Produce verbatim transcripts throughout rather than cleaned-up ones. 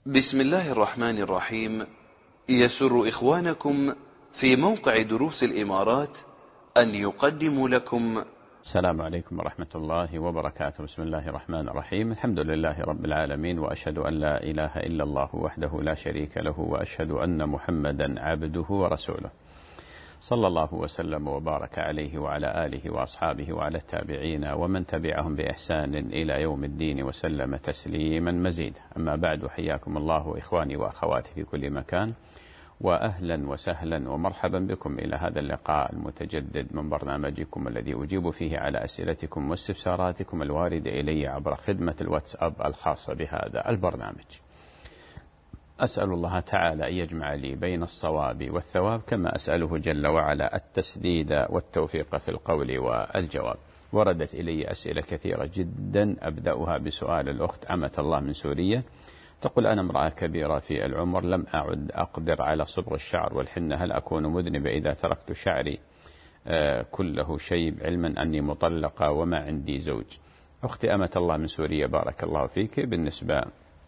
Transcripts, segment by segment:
بسم الله الرحمن الرحيم. يسر إخوانكم في موقع دروس الإمارات أن يقدموا لكم. السلام عليكم ورحمة الله وبركاته. بسم الله الرحمن الرحيم. الحمد لله رب العالمين، وأشهد أن لا إله إلا الله وحده لا شريك له، وأشهد أن محمدا عبده ورسوله، صلى الله وسلم وبارك عليه وعلى آله وأصحابه وعلى التابعين ومن تبعهم بإحسان إلى يوم الدين وسلم تسليما مزيدا. أما بعد، حياكم الله إخواني وأخواتي في كل مكان، وأهلا وسهلا ومرحبا بكم إلى هذا اللقاء المتجدد من برنامجكم الذي أجيب فيه على أسئلتكم واستفساراتكم الواردة إلي عبر خدمة الواتساب الخاصة بهذا البرنامج. أسأل الله تعالى أن يجمع لي بين الصواب والثواب، كما أسأله جل وعلا التسديد والتوفيق في القول والجواب. وردت إلي أسئلة كثيرة جدا، أبدأها بسؤال الأخت أمة الله من سوريا، تقول: أنا امرأة كبيرة في العمر، لم أعد أقدر على صبغ الشعر والحنة، هل أكون مذنبة إذا تركت شعري آه كله شيب، علما أني مطلقة وما عندي زوج؟ أختي أمة الله من سوريا، بارك الله فيك، بالنسبة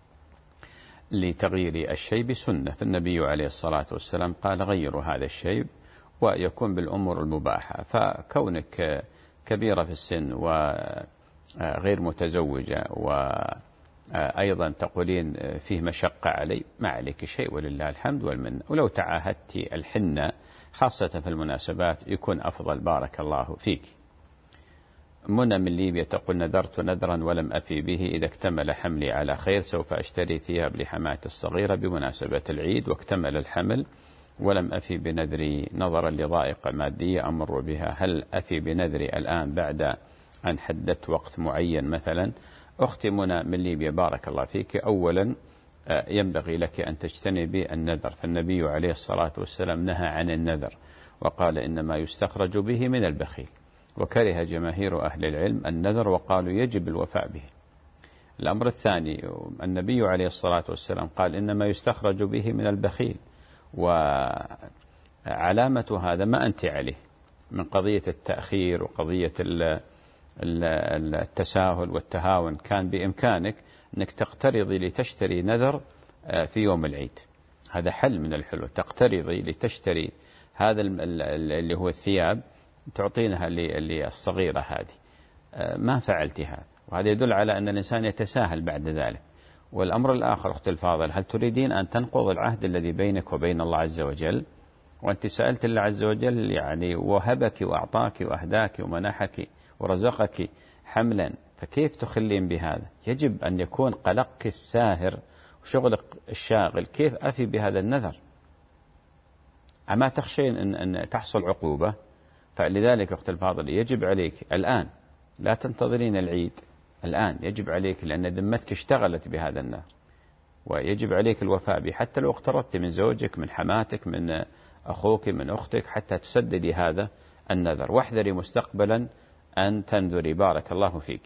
لتغيير الشيب سنة، فالنبي عليه الصلاة والسلام قال: غيروا هذا الشيب ويكون بالأمور المباحة. فكونك كبيرة في السن وغير متزوجة وأيضا تقولين فيه مشقة علي، ما عليك شيء ولله الحمد والمنة. ولو تعاهدت الحنة خاصة في المناسبات يكون أفضل، بارك الله فيك. منى من ليبيا تقول: نذرت نذرا ولم أفي به، إذا اكتمل حملي على خير سوف أشتري ثياب لحماتي الصغيرة بمناسبة العيد، واكتمل الحمل ولم أفي بنذري نظرا لضائقة مادية أمر بها، هل أفي بنذري الآن بعد أن حددت وقت معين مثلا؟ أختي منى من ليبيا، بارك الله فيك، أولا ينبغي لك أن تجتنبي النذر، فالنبي عليه الصلاة والسلام نهى عن النذر وقال: إنما يستخرج به من البخيل، وكره جماهير أهل العلم النذر وقالوا يجب الوفاء به. الأمر الثاني، النبي عليه الصلاة والسلام قال: إنما يستخرج به من البخيل، وعلامة هذا ما أنت عليه من قضية التأخير وقضية التساهل والتهاون. كان بإمكانك أنك تقترضي لتشتري نذر في يوم العيد، هذا حل من الحلول، تقترضي لتشتري هذا اللي هو الثياب، تعطينها للصغيرة هذه، ما فعلت هذا، وهذا يدل على أن الإنسان يتساهل بعد ذلك. والأمر الآخر أختي الفاضل، هل تريدين أن تنقض العهد الذي بينك وبين الله عز وجل؟ وأنت سألت الله عز وجل يعني وهبك وأعطاك وأهداك ومنحك ورزقك حملا، فكيف تخلين بهذا؟ يجب أن يكون قلقك الساهر وشغلك الشاغل، كيف أفي بهذا النذر؟ أما تخشين أن, أن تحصل عقوبة؟ فلذلك أخت الفاضل يجب عليك الآن، لا تنتظرين العيد، الآن يجب عليك، لأن ذمتك اشتغلت بهذا النذر، ويجب عليك الوفاء به، حتى لو اقترضت من زوجك، من حماتك، من أخوك، من أختك، حتى تسددي هذا النذر. واحذري مستقبلا أن تنذري، بارك الله فيك.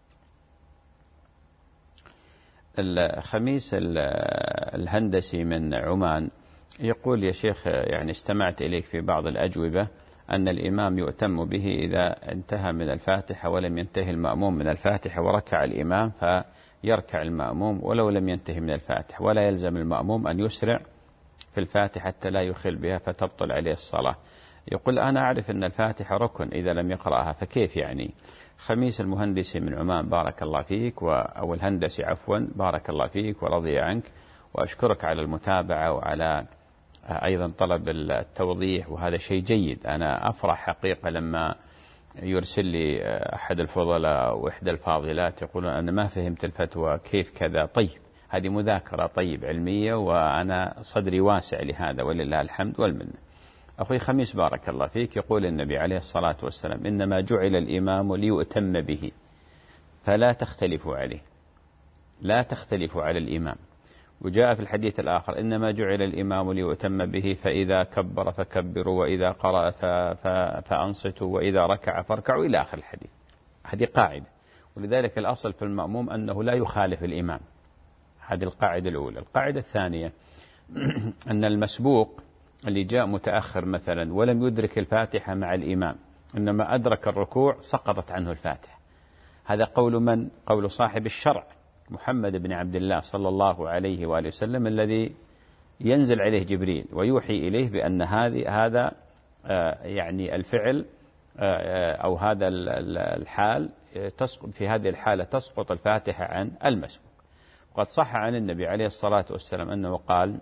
الخميس الهندسي من عمان يقول: يا شيخ، يعني استمعت إليك في بعض الأجوبة أن الإمام يؤتم به إذا انتهى من الفاتحة ولم ينتهي المأموم من الفاتحة، وركع الإمام فيركع المأموم ولو لم ينتهي من الفاتحة، ولا يلزم المأموم أن يسرع في الفاتحة حتى لا يخل بها فتبطل عليه الصلاة. يقول: أنا أعرف أن الفاتحة ركن إذا لم يقرأها، فكيف يعني؟ خميس المهندسي من عمان، بارك الله فيك، أو الهندسي عفوا، بارك الله فيك ورضي عنك، وأشكرك على المتابعة وعلى أيضا طلب التوضيح، وهذا شيء جيد. أنا أفرح حقيقة لما يرسل لي أحد الفضلاء وإحدى الفاضلات يقولون: أنا ما فهمت الفتوى، كيف كذا؟ طيب، هذه مذاكرة طيب علمية، وأنا صدري واسع لهذا ولله الحمد والمنة. أخي خميس، بارك الله فيك، يقول النبي عليه الصلاة والسلام: إنما جعل الإمام ليؤتم به، فلا تختلفوا عليه، لا تختلفوا على الإمام. وجاء في الحديث الآخر: إنما جعل الإمام ليؤتم به، فإذا كبر فكبروا، وإذا قرأ فأنصتوا، وإذا ركع فاركعوا، إلى آخر الحديث. هذه قاعدة، ولذلك الأصل في المأموم أنه لا يخالف الإمام، هذه القاعدة الأولى. القاعدة الثانية أن المسبوق اللي جاء متأخر مثلا ولم يدرك الفاتحة مع الإمام، إنما أدرك الركوع، سقطت عنه الفاتحة. هذا قول من؟ قول صاحب الشرع، محمد بن عبد الله صلى الله عليه وآله وسلم الذي ينزل عليه جبريل ويوحي إليه بأن هذه هذا يعني الفعل أو هذا الحال تسقط في هذه الحالة تسقط الفاتحة عن المسبوق. وقد صح عن النبي عليه الصلاة والسلام أنه قال: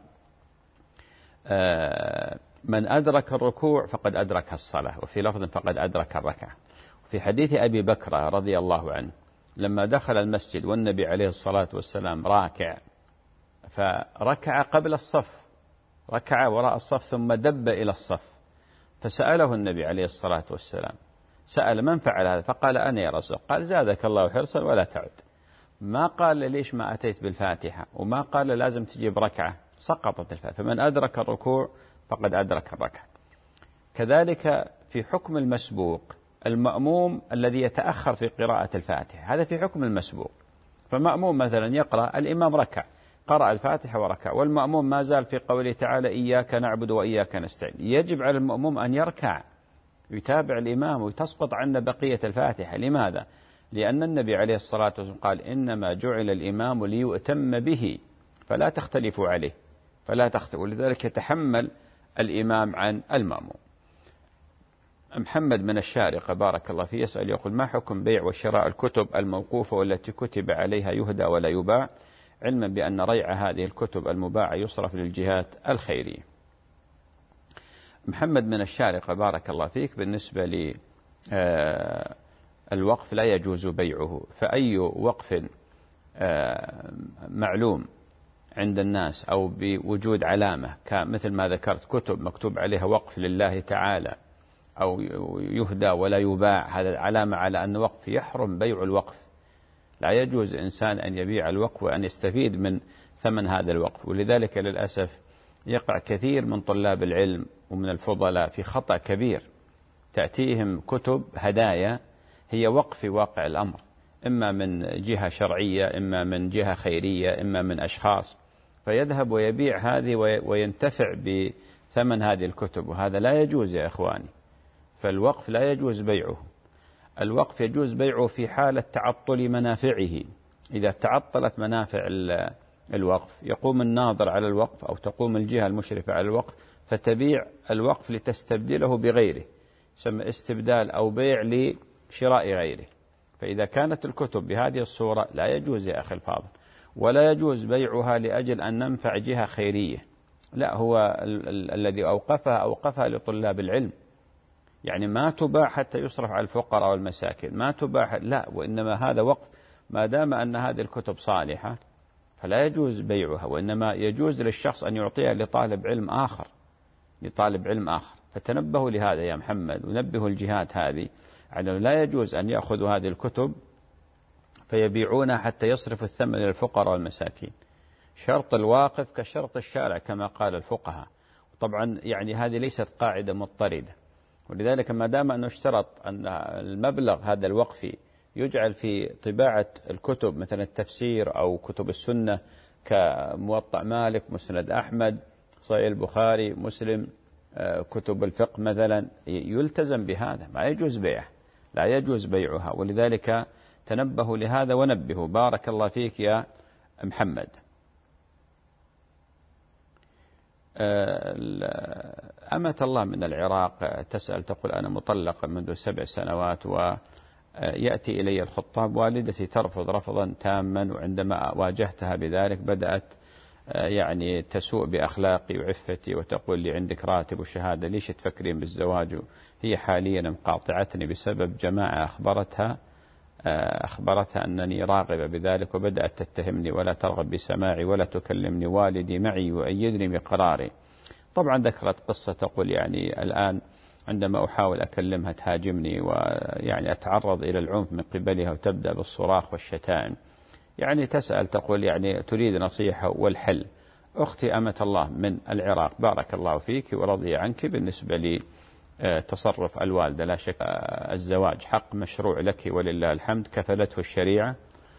من أدرك الركوع فقد أدرك الصلاة، وفي لفظ فقد أدرك الركعة. في حديث أبي بكر رضي الله عنه لما دخل المسجد والنبي عليه الصلاة والسلام راكع، فركع قبل الصف، ركع وراء الصف ثم دب إلى الصف، فسأله النبي عليه الصلاة والسلام، سأل: من فعل هذا؟ فقال: أنا يا رسول. قال: زادك الله حرصا ولا تعد. ما قال ليش ما أتيت بالفاتحة، وما قال لازم تجيب ركعة، سقطت الفاتحة. فمن أدرك الركوع فقد أدرك الركعة. كذلك في حكم المسبوق المأموم الذي يتأخر في قراءة الفاتحة، هذا في حكم المسبوق. فمأموم مثلا يقرأ، الإمام ركع، قرأ الفاتحة وركع، والمأموم ما زال في قوله تعالى: إياك نعبد وإياك نستعين. يجب على المأموم أن يركع يتابع الإمام وتسقط عنه بقية الفاتحة. لماذا؟ لأن النبي عليه الصلاة والسلام قال: إنما جعل الإمام ليؤتم به فلا تختلفوا عليه، فلا تختلفوا. ولذلك يتحمل الإمام عن المأموم. محمد من الشارقة بارك الله فيه يسأل يقول: ما حكم بيع وشراء الكتب الموقوفة والتي كتب عليها يهدى ولا يباع، علما بأن ريع هذه الكتب المباعة يصرف للجهات الخيرية؟ محمد من الشارقة بارك الله فيك، بالنسبة للوقف لا يجوز بيعه، فأي وقف معلوم عند الناس أو بوجود علامة كمثل ما ذكرت كتب مكتوب عليها وقف لله تعالى أو يهدى ولا يباع، هذا علامة على أن وقف يحرم بيع الوقف. لا يجوز إنسان أن يبيع الوقف وأن يستفيد من ثمن هذا الوقف. ولذلك للأسف يقع كثير من طلاب العلم ومن الفضلاء في خطأ كبير، تأتيهم كتب هدايا هي وقف في واقع الأمر، إما من جهة شرعية، إما من جهة خيرية، إما من أشخاص، فيذهب ويبيع هذه وينتفع بثمن هذه الكتب، وهذا لا يجوز يا إخواني. فالوقف لا يجوز بيعه. الوقف يجوز بيعه في حالة تعطل منافعه. إذا تعطلت منافع الوقف يقوم الناظر على الوقف أو تقوم الجهة المشرفة على الوقف فتبيع الوقف لتستبدله بغيره، يسمى استبدال أو بيع لشراء غيره. فإذا كانت الكتب بهذه الصورة لا يجوز يا أخي الفاضل، ولا يجوز بيعها لأجل أن ننفع جهة خيرية، لا، هو ال ال الذي أوقفها أوقفها لطلاب العلم، يعني ما تباع حتى يصرف على الفقراء والمساكين، ما تباع، لا، وإنما هذا وقف ما دام أن هذه الكتب صالحة فلا يجوز بيعها، وإنما يجوز للشخص أن يعطيها لطالب علم آخر، لطالب علم آخر. فتنبهوا لهذا يا محمد، ونبهوا الجهات هذه أنه لا يجوز أن يأخذوا هذه الكتب فيبيعونها حتى يصرف الثمن للفقراء والمساكين. شرط الواقف كشرط الشارع كما قال الفقهاء. طبعا يعني هذه ليست قاعدة مضطردة، ولذلك ما دام أنه اشترط أن المبلغ هذا الوقفي يجعل في طباعة الكتب مثل التفسير أو كتب السنة كموطأ مالك، مسند أحمد، صحيح البخاري، مسلم، كتب الفقه مثلا، يلتزم بهذا، ما يجوز بيعه، لا يجوز بيعها. ولذلك تنبهوا لهذا ونبهوا. بارك الله فيك يا محمد. أمة الله من العراق تسأل تقول: أنا مطلقة منذ سبع سنوات ويأتي إلي الخطاب، والدتي ترفض رفضا تاما، وعندما واجهتها بذلك بدأت يعني تسوء بأخلاقي وعفتي وتقول لي عندك راتب وشهادة، ليش تفكرين بالزواج؟ هي حاليا مقاطعتني بسبب جماعة أخبرتها أخبرتها أنني راغبة بذلك، وبدأت تتهمني ولا ترغب بسماعي ولا تكلمني. والدي معي يؤيدني بقراري. طبعا ذكرت قصة تقول يعني الآن عندما أحاول أكلمها تهاجمني ويعني أتعرض إلى العنف من قبلها وتبدأ بالصراخ والشتائم. يعني تسأل تقول يعني تريد نصيحة والحل. أختي أمة الله من العراق بارك الله فيك ورضي عنك، بالنسبة لي تصرف الوالدة لا شك الزواج حق مشروع لك ولله الحمد، كفلته الشريعة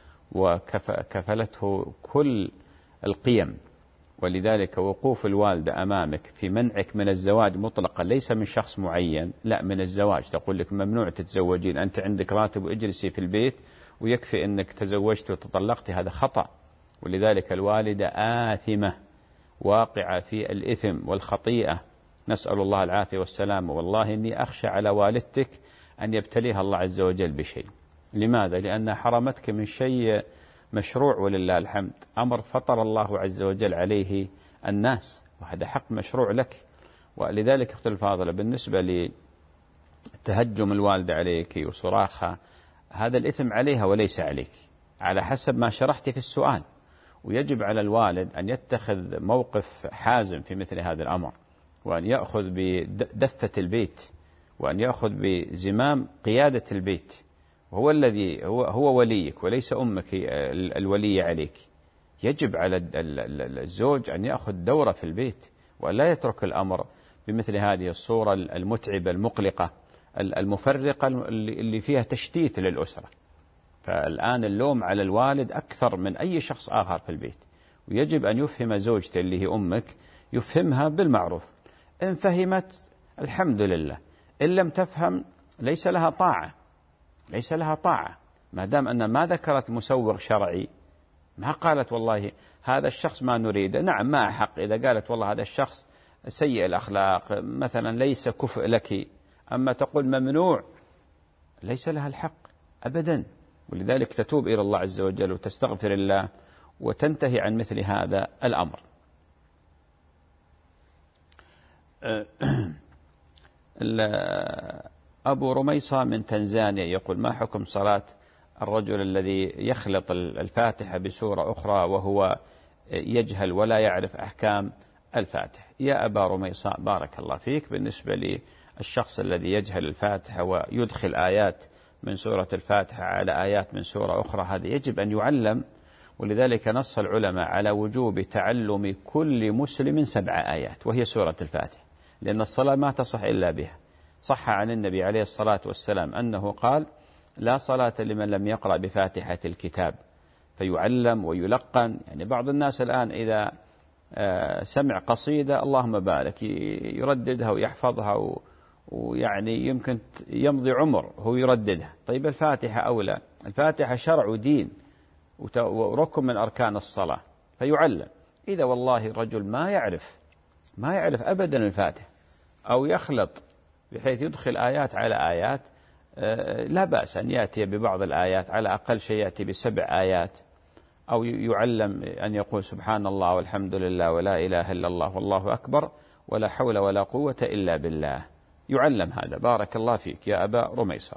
وكفلته كل القيم، ولذلك وقوف الوالدة أمامك في منعك من الزواج مطلقا، ليس من شخص معين، لا، من الزواج، تقول لك ممنوع تتزوجين، أنت عندك راتب واجلسي في البيت ويكفي أنك تزوجت وتطلقت، هذا خطأ. ولذلك الوالدة آثمة واقعة في الإثم والخطيئة، نسأل الله العافية والسلام. والله إني أخشى على والدتك أن يبتليها الله عز وجل بشيء. لماذا؟ لأنها حرمتك من شيء مشروع ولله الحمد، أمر فطر الله عز وجل عليه الناس، وهذا حق مشروع لك. ولذلك أختي الفاضلة، بالنسبة لتهجم الوالدة عليك وصراخها، هذا الإثم عليها وليس عليك، على حسب ما شرحت في السؤال. ويجب على الوالد أن يتخذ موقف حازم في مثل هذا الأمر، وأن يأخذ بدفة البيت، وأن يأخذ بزمام قيادة البيت، وهو الذي هو هو وليك وليس أمك الولية عليك. يجب على الزوج أن يأخذ دوره في البيت، ولا يترك الأمر بمثل هذه الصورة المتعبة المقلقة المفرقة اللي فيها تشتيت للأسرة. فالآن اللوم على الوالد أكثر من أي شخص آخر في البيت، ويجب أن يفهم زوجته اللي هي أمك، يفهمها بالمعروف. إن فهمت الحمد لله، إن لم تفهم ليس لها طاعة، ليس لها طاعة ما دام أن ما ذكرت مسوغ شرعي، ما قالت والله هذا الشخص ما نريده. نعم ما حق إذا قالت والله هذا الشخص سيء الأخلاق مثلا ليس كفء لك، أما تقول ممنوع، ليس لها الحق أبدا. ولذلك تتوب إلى الله عز وجل وتستغفر الله وتنتهي عن مثل هذا الأمر. أبو رميصة من تنزانيا يقول: ما حكم صلاة الرجل الذي يخلط الفاتحة بسورة أخرى وهو يجهل ولا يعرف أحكام الفاتحة؟ يا أبا رميصة بارك الله فيك، بالنسبة للشخص الذي يجهل الفاتحة ويدخل آيات من سورة الفاتحة على آيات من سورة أخرى، هذا يجب أن يعلم. ولذلك نص العلماء على وجوب تعلم كل مسلم سبع آيات وهي سورة الفاتحة، لأن الصلاة ما تصح إلا بها. صح عن النبي عليه الصلاة والسلام أنه قال: لا صلاة لمن لم يقرأ بفاتحة الكتاب، فيعلم ويلقن. يعني بعض الناس الآن إذا سمع قصيدة اللهم بارك يرددها ويحفظها، ويعني يمكن يمضي عمر هو يرددها. طيب الفاتحة أولى، الفاتحة شرع ودين وركن من أركان الصلاة، فيعلم. إذا والله الرجل ما يعرف ما يعرف أبدا الفاتحة أو يخلط بحيث يدخل آيات على آيات، لا بأس أن يأتي ببعض الآيات، على أقل شيء يأتي بسبع آيات، أو يعلم أن يقول سبحان الله والحمد لله ولا إله إلا الله والله أكبر ولا حول ولا قوة إلا بالله، يعلم هذا. بارك الله فيك يا أبا رميصة.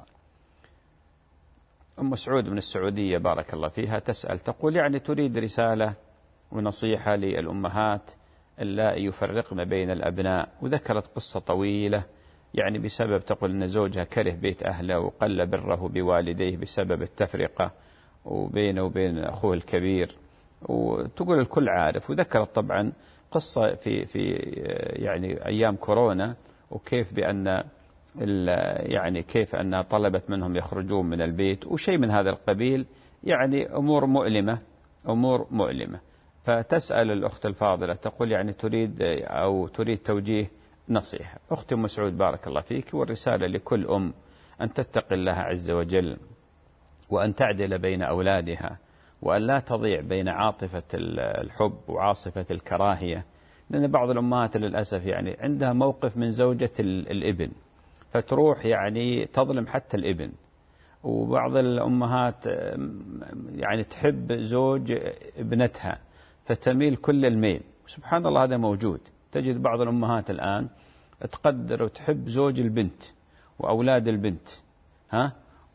أم سعود من السعودية بارك الله فيها تسأل، تقول يعني تريد رسالة ونصيحة للأمهات اللائي يفرقن بين الأبناء، وذكرت قصة طويلة يعني بسبب، تقول أن زوجها كره بيت أهله وقل بره بوالديه بسبب التفرقة وبينه وبين أخوه الكبير، وتقول الكل عارف. وذكرت طبعا قصة في في يعني أيام كورونا، وكيف بأن يعني كيف أنها طلبت منهم يخرجون من البيت وشيء من هذا القبيل، يعني أمور مؤلمة أمور مؤلمة. فتسأل الأخت الفاضلة تقول يعني تريد أو تريد توجيه نصيحة. أختي أم سعود بارك الله فيك، والرسالة لكل أم أن تتقي الله عز وجل، وأن تعدل بين أولادها، وأن لا تضيع بين عاطفة الحب وعاصفة الكراهية. لأن بعض الأمهات للأسف يعني عندها موقف من زوجة الابن، فتروح يعني تظلم حتى الابن. وبعض الأمهات يعني تحب زوج ابنتها فتميل كل الميل. سبحان الله هذا موجود. تجد بعض الأمهات الآن تقدر وتحب زوج البنت وأولاد البنت، ها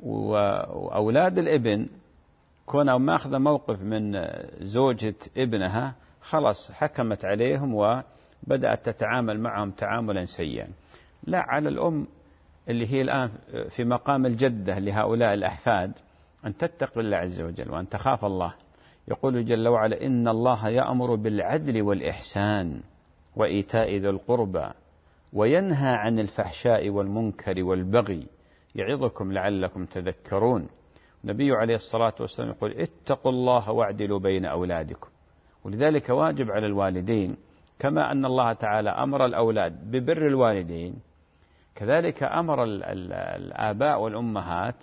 وأولاد الابن كونها ماخذة موقف من زوجة ابنها، خلاص حكمت عليهم وبدأت تتعامل معهم تعاملا سيئا. لا، على الأم اللي هي الآن في مقام الجدة لهؤلاء الأحفاد أن تتقي الله عز وجل وأن تخاف الله. يقول جل وعلا: إن الله يأمر بالعدل والإحسان وإيتاء ذي القربى وينهى عن الفحشاء والمنكر والبغي يعظكم لعلكم تذكرون. النبي عليه الصلاة والسلام يقول: اتقوا الله واعدلوا بين أولادكم. ولذلك واجب على الوالدين، كما أن الله تعالى أمر الأولاد ببر الوالدين، كذلك أمر الآباء والأمهات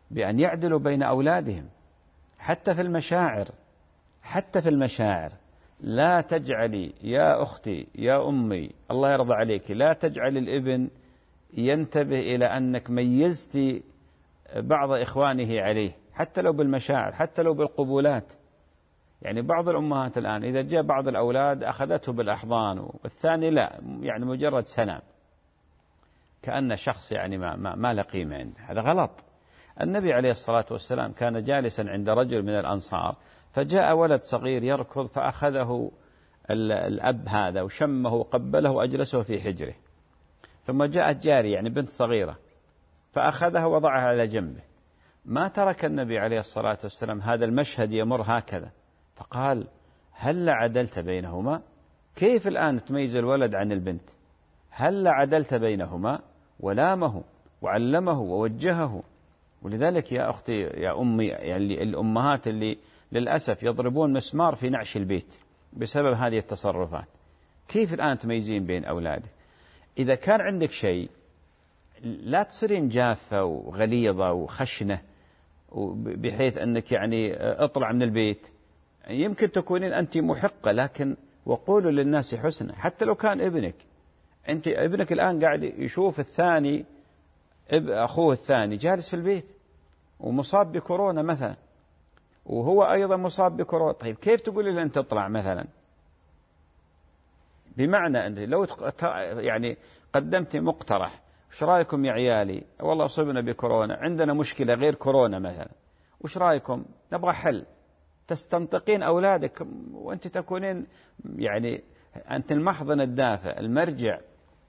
بأن يعدلوا بين أولادهم حتى في المشاعر، حتى في المشاعر. لا تجعلي يا أختي يا أمي الله يرضى عليك، لا تجعل الابن ينتبه إلى أنك ميزتي بعض إخوانه عليه، حتى لو بالمشاعر، حتى لو بالقبولات. يعني بعض الأمهات الآن إذا جاء بعض الأولاد أخذته بالأحضان والثاني لا، يعني مجرد سلام، كأن شخص يعني ما, ما, ما له قيمة عنده. هذا غلط. النبي عليه الصلاة والسلام كان جالسا عند رجل من الأنصار، فجاء ولد صغير يركض فأخذه الأب هذا وشمه وقبله وأجلسه في حجره، ثم جاءت جارية يعني بنت صغيرة فأخذها وضعها على جنبه. ما ترك النبي عليه الصلاة والسلام هذا المشهد يمر هكذا، فقال هل عدلت بينهما؟ كيف الآن تميز الولد عن البنت؟ هل عدلت بينهما؟ ولامه وعلمه ووجهه. ولذلك يا أختي يا أمي، يعني الأمهات اللي للأسف يضربون مسمار في نعش البيت بسبب هذه التصرفات، كيف الآن تميزين بين أولادك؟ إذا كان عندك شيء لا تصيرين جافة وغليظة وخشنة بحيث أنك يعني اطلع من البيت. يمكن تكونين أنت محقة، لكن وقولوا للناس حسنا. حتى لو كان ابنك، أنت ابنك الآن قاعد يشوف الثاني أخوه الثاني جالس في البيت ومصاب بكورونا مثلا، وهو أيضا مصاب بكورونا، طيب كيف تقولي له أنت تطلع مثلا؟ بمعنى أنت لو يعني قدمت مقترح، وش رأيكم يا عيالي؟ والله أصبنا بكورونا، عندنا مشكلة غير كورونا مثلا، وش رأيكم؟ نبغى حل. تستنطقين أولادك وأنت تكونين يعني أنت المحضن الدافع، المرجع،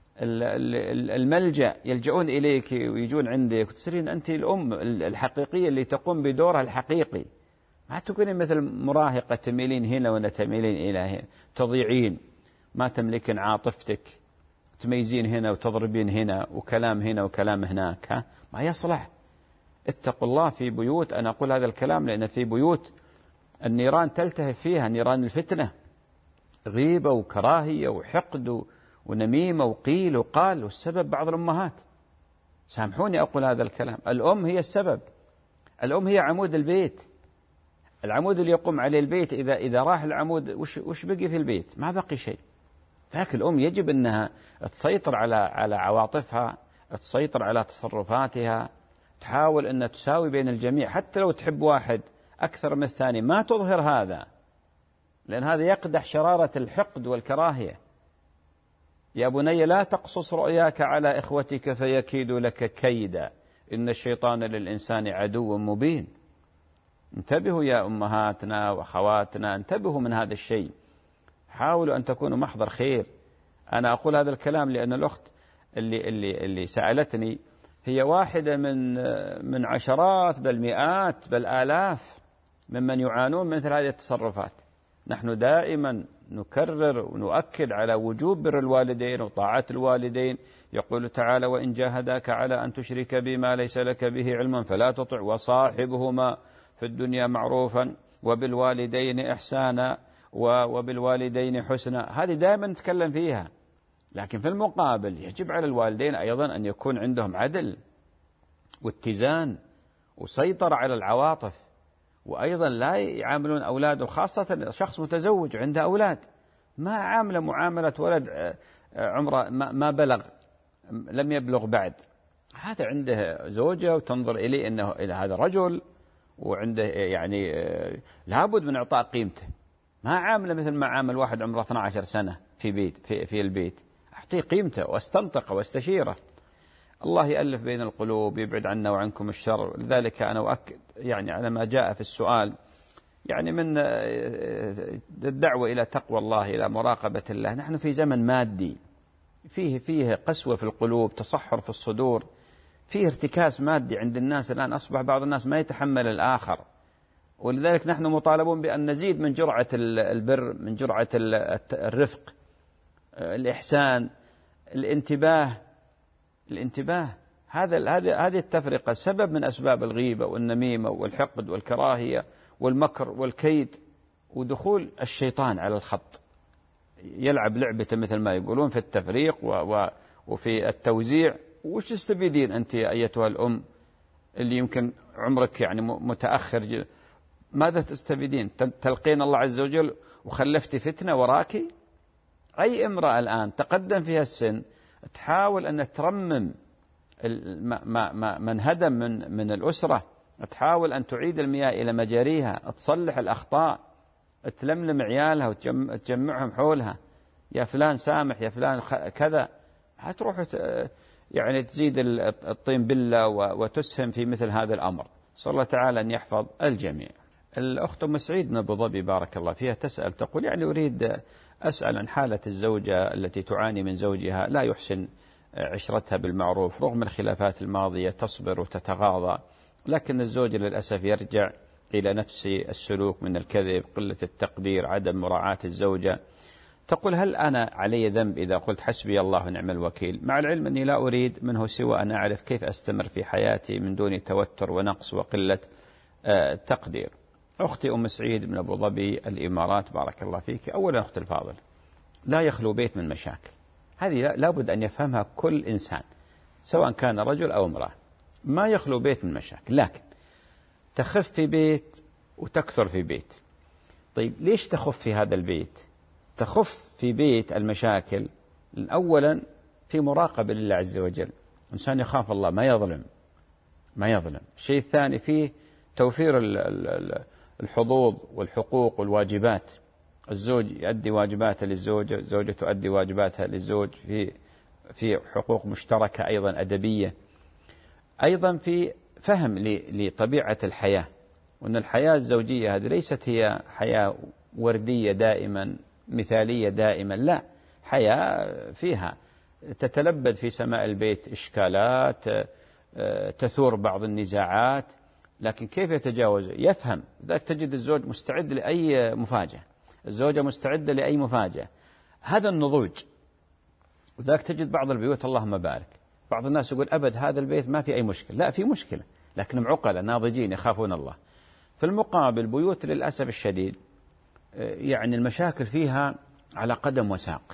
الملجأ، يلجؤون إليك ويجون عندك، وتصيرين أنت الأم الحقيقية اللي تقوم بدورها الحقيقي. ما تكونين مثل مراهقة تميلين هنا ولا تميلين إلى هنا، تضيعين، ما تملكين عاطفتك، تميزين هنا وتضربين هنا وكلام هنا وكلام هناك. ها؟ ما يصلح. اتقوا الله في بيوت. أنا أقول هذا الكلام لأن في بيوت النيران تلتهب فيها، نيران الفتنة، غيبة وكراهية وحقد ونميمة وقيل وقال، والسبب بعض الأمهات. سامحوني أقول هذا الكلام، الأم هي السبب، الأم هي عمود البيت، العمود اللي يقوم عليه البيت. إذا إذا راح العمود وش وش بقي في البيت؟ ما بقي شيء. ذاك الأم يجب أنها تسيطر على على عواطفها، تسيطر على تصرفاتها، تحاول أن تساوي بين الجميع. حتى لو تحب واحد أكثر من الثاني ما تظهر هذا، لأن هذا يقدح شرارة الحقد والكراهية. يا بني لا تقصص رؤياك على إخوتك فيكيدوا لك كيدا، إن الشيطان للإنسان عدو مبين. انتبهوا يا أمهاتنا وأخواتنا، انتبهوا من هذا الشيء، حاولوا أن تكونوا محضر خير. أنا أقول هذا الكلام لأن الأخت اللي اللي اللي سألتني هي واحدة من من عشرات بل مئات بل آلاف ممن يعانون من مثل هذه التصرفات. نحن دائما نكرر ونؤكد على وجوب بر الوالدين وطاعة الوالدين. يقول تعالى وإن جاهداك على أن تشرك بما ليس لك به علم فلا تطع وصاحبهما في الدنيا معروفا وبالوالدين إحسانا وبالوالدين حسنا. هذه دائما نتكلم فيها، لكن في المقابل يجب على الوالدين أيضا أن يكون عندهم عدل واتزان وسيطرة على العواطف، وأيضا لا يعاملون أولاده، خاصة شخص متزوج عنده أولاد، ما عامل معاملة ولد عمره ما بلغ، لم يبلغ بعد. هذا عنده زوجة وتنظر إليه أنه هذا رجل وعنده يعني لابد من إعطاء قيمته. ما عامله مثل ما عامل واحد عمره اثنتي عشرة سنة في بيت في, في البيت. أعطيه قيمته واستنطقه واستشيره. الله يألف بين القلوب، يبعد عنا وعنكم الشر. لذلك أنا أؤكد يعني على ما جاء في السؤال يعني من الدعوة إلى تقوى الله، إلى مراقبة الله. نحن في زمن مادي فيه فيه قسوة في القلوب، تصحر في الصدور، فيه ارتكاز مادي عند الناس. الآن أصبح بعض الناس ما يتحمل الآخر، ولذلك نحن مطالبون بأن نزيد من جرعة البر، من جرعة الرفق، الإحسان، الانتباه الانتباه هذا هذا هذه التفرقة سبب من أسباب الغيبة والنميمة والحقد والكراهية والمكر والكيد، ودخول الشيطان على الخط يلعب لعبته مثل ما يقولون في التفريق وفي التوزيع. وش تستفيدين أنت أيتها الأم اللي يمكن عمرك يعني متأخر، ماذا تستفيدين؟ تلقين الله عز وجل وخلفت فتنة وراك. أي امرأة الآن تقدم فيها السن تحاول أن ترمم ما ما من هدم من من الأسرة، تحاول أن تعيد المياه إلى مجاريها، تصلح الأخطاء، تلملم عيالها وتجمعهم حولها، يا فلان سامح، يا فلان كذا، هتروح يعني تزيد الطين بلة وتسهم في مثل هذا الأمر. صلى الله تعالى أن يحفظ الجميع. الأخت أم سعيد من أبو ظبي بارك الله فيها تسأل تقول يعني أريد أسأل عن حالة الزوجة التي تعاني من زوجها لا يحسن عشرتها بالمعروف رغم الخلافات الماضية، تصبر وتتغاضى، لكن الزوج للأسف يرجع إلى نفس السلوك من الكذب، قلة التقدير، عدم مراعاة الزوجة. تقول هل أنا علي ذنب إذا قلت حسبي الله ونعم الوكيل، مع العلم أني لا أريد منه سوى أن أعرف كيف أستمر في حياتي من دون توتر ونقص وقلة آه تقدير. أختي أم سعيد من أبو ظبي الإمارات بارك الله فيك، أولا أخت الفاضل لا يخلو بيت من مشاكل، هذه لابد أن يفهمها كل إنسان سواء كان رجل أو امرأة، ما يخلو بيت من مشاكل، لكن تخف في بيت وتكثر في بيت. طيب ليش تخف في هذا البيت؟ تخف في بيت المشاكل أولا في مراقبة لله عز وجل، إنسان يخاف الله ما يظلم ما يظلم. الشيء الثاني فيه توفير الحظوظ والحقوق والواجبات، الزوج يؤدي واجباته للزوجة، الزوجة تؤدي واجباتها للزوج، في في حقوق مشتركة أيضا أدبية، أيضا في فهم لطبيعة الحياة، وأن الحياة الزوجية هذه ليست هي حياة وردية دائما مثالية دائما، لا، حياة فيها تتلبد في سماء البيت إشكالات، تثور بعض النزاعات، لكن كيف يتجاوز؟ يفهم. ذاك تجد الزوج مستعد لأي مفاجأة، الزوجة مستعدة لأي مفاجأة، هذا النضوج. وذاك تجد بعض البيوت اللهم بارك، بعض الناس يقول أبد هذا البيت ما في أي مشكلة، لا في مشكلة، لكنهم عقلاء ناضجين يخافون الله. في المقابل بيوت للأسف الشديد يعني المشاكل فيها على قدم وساق،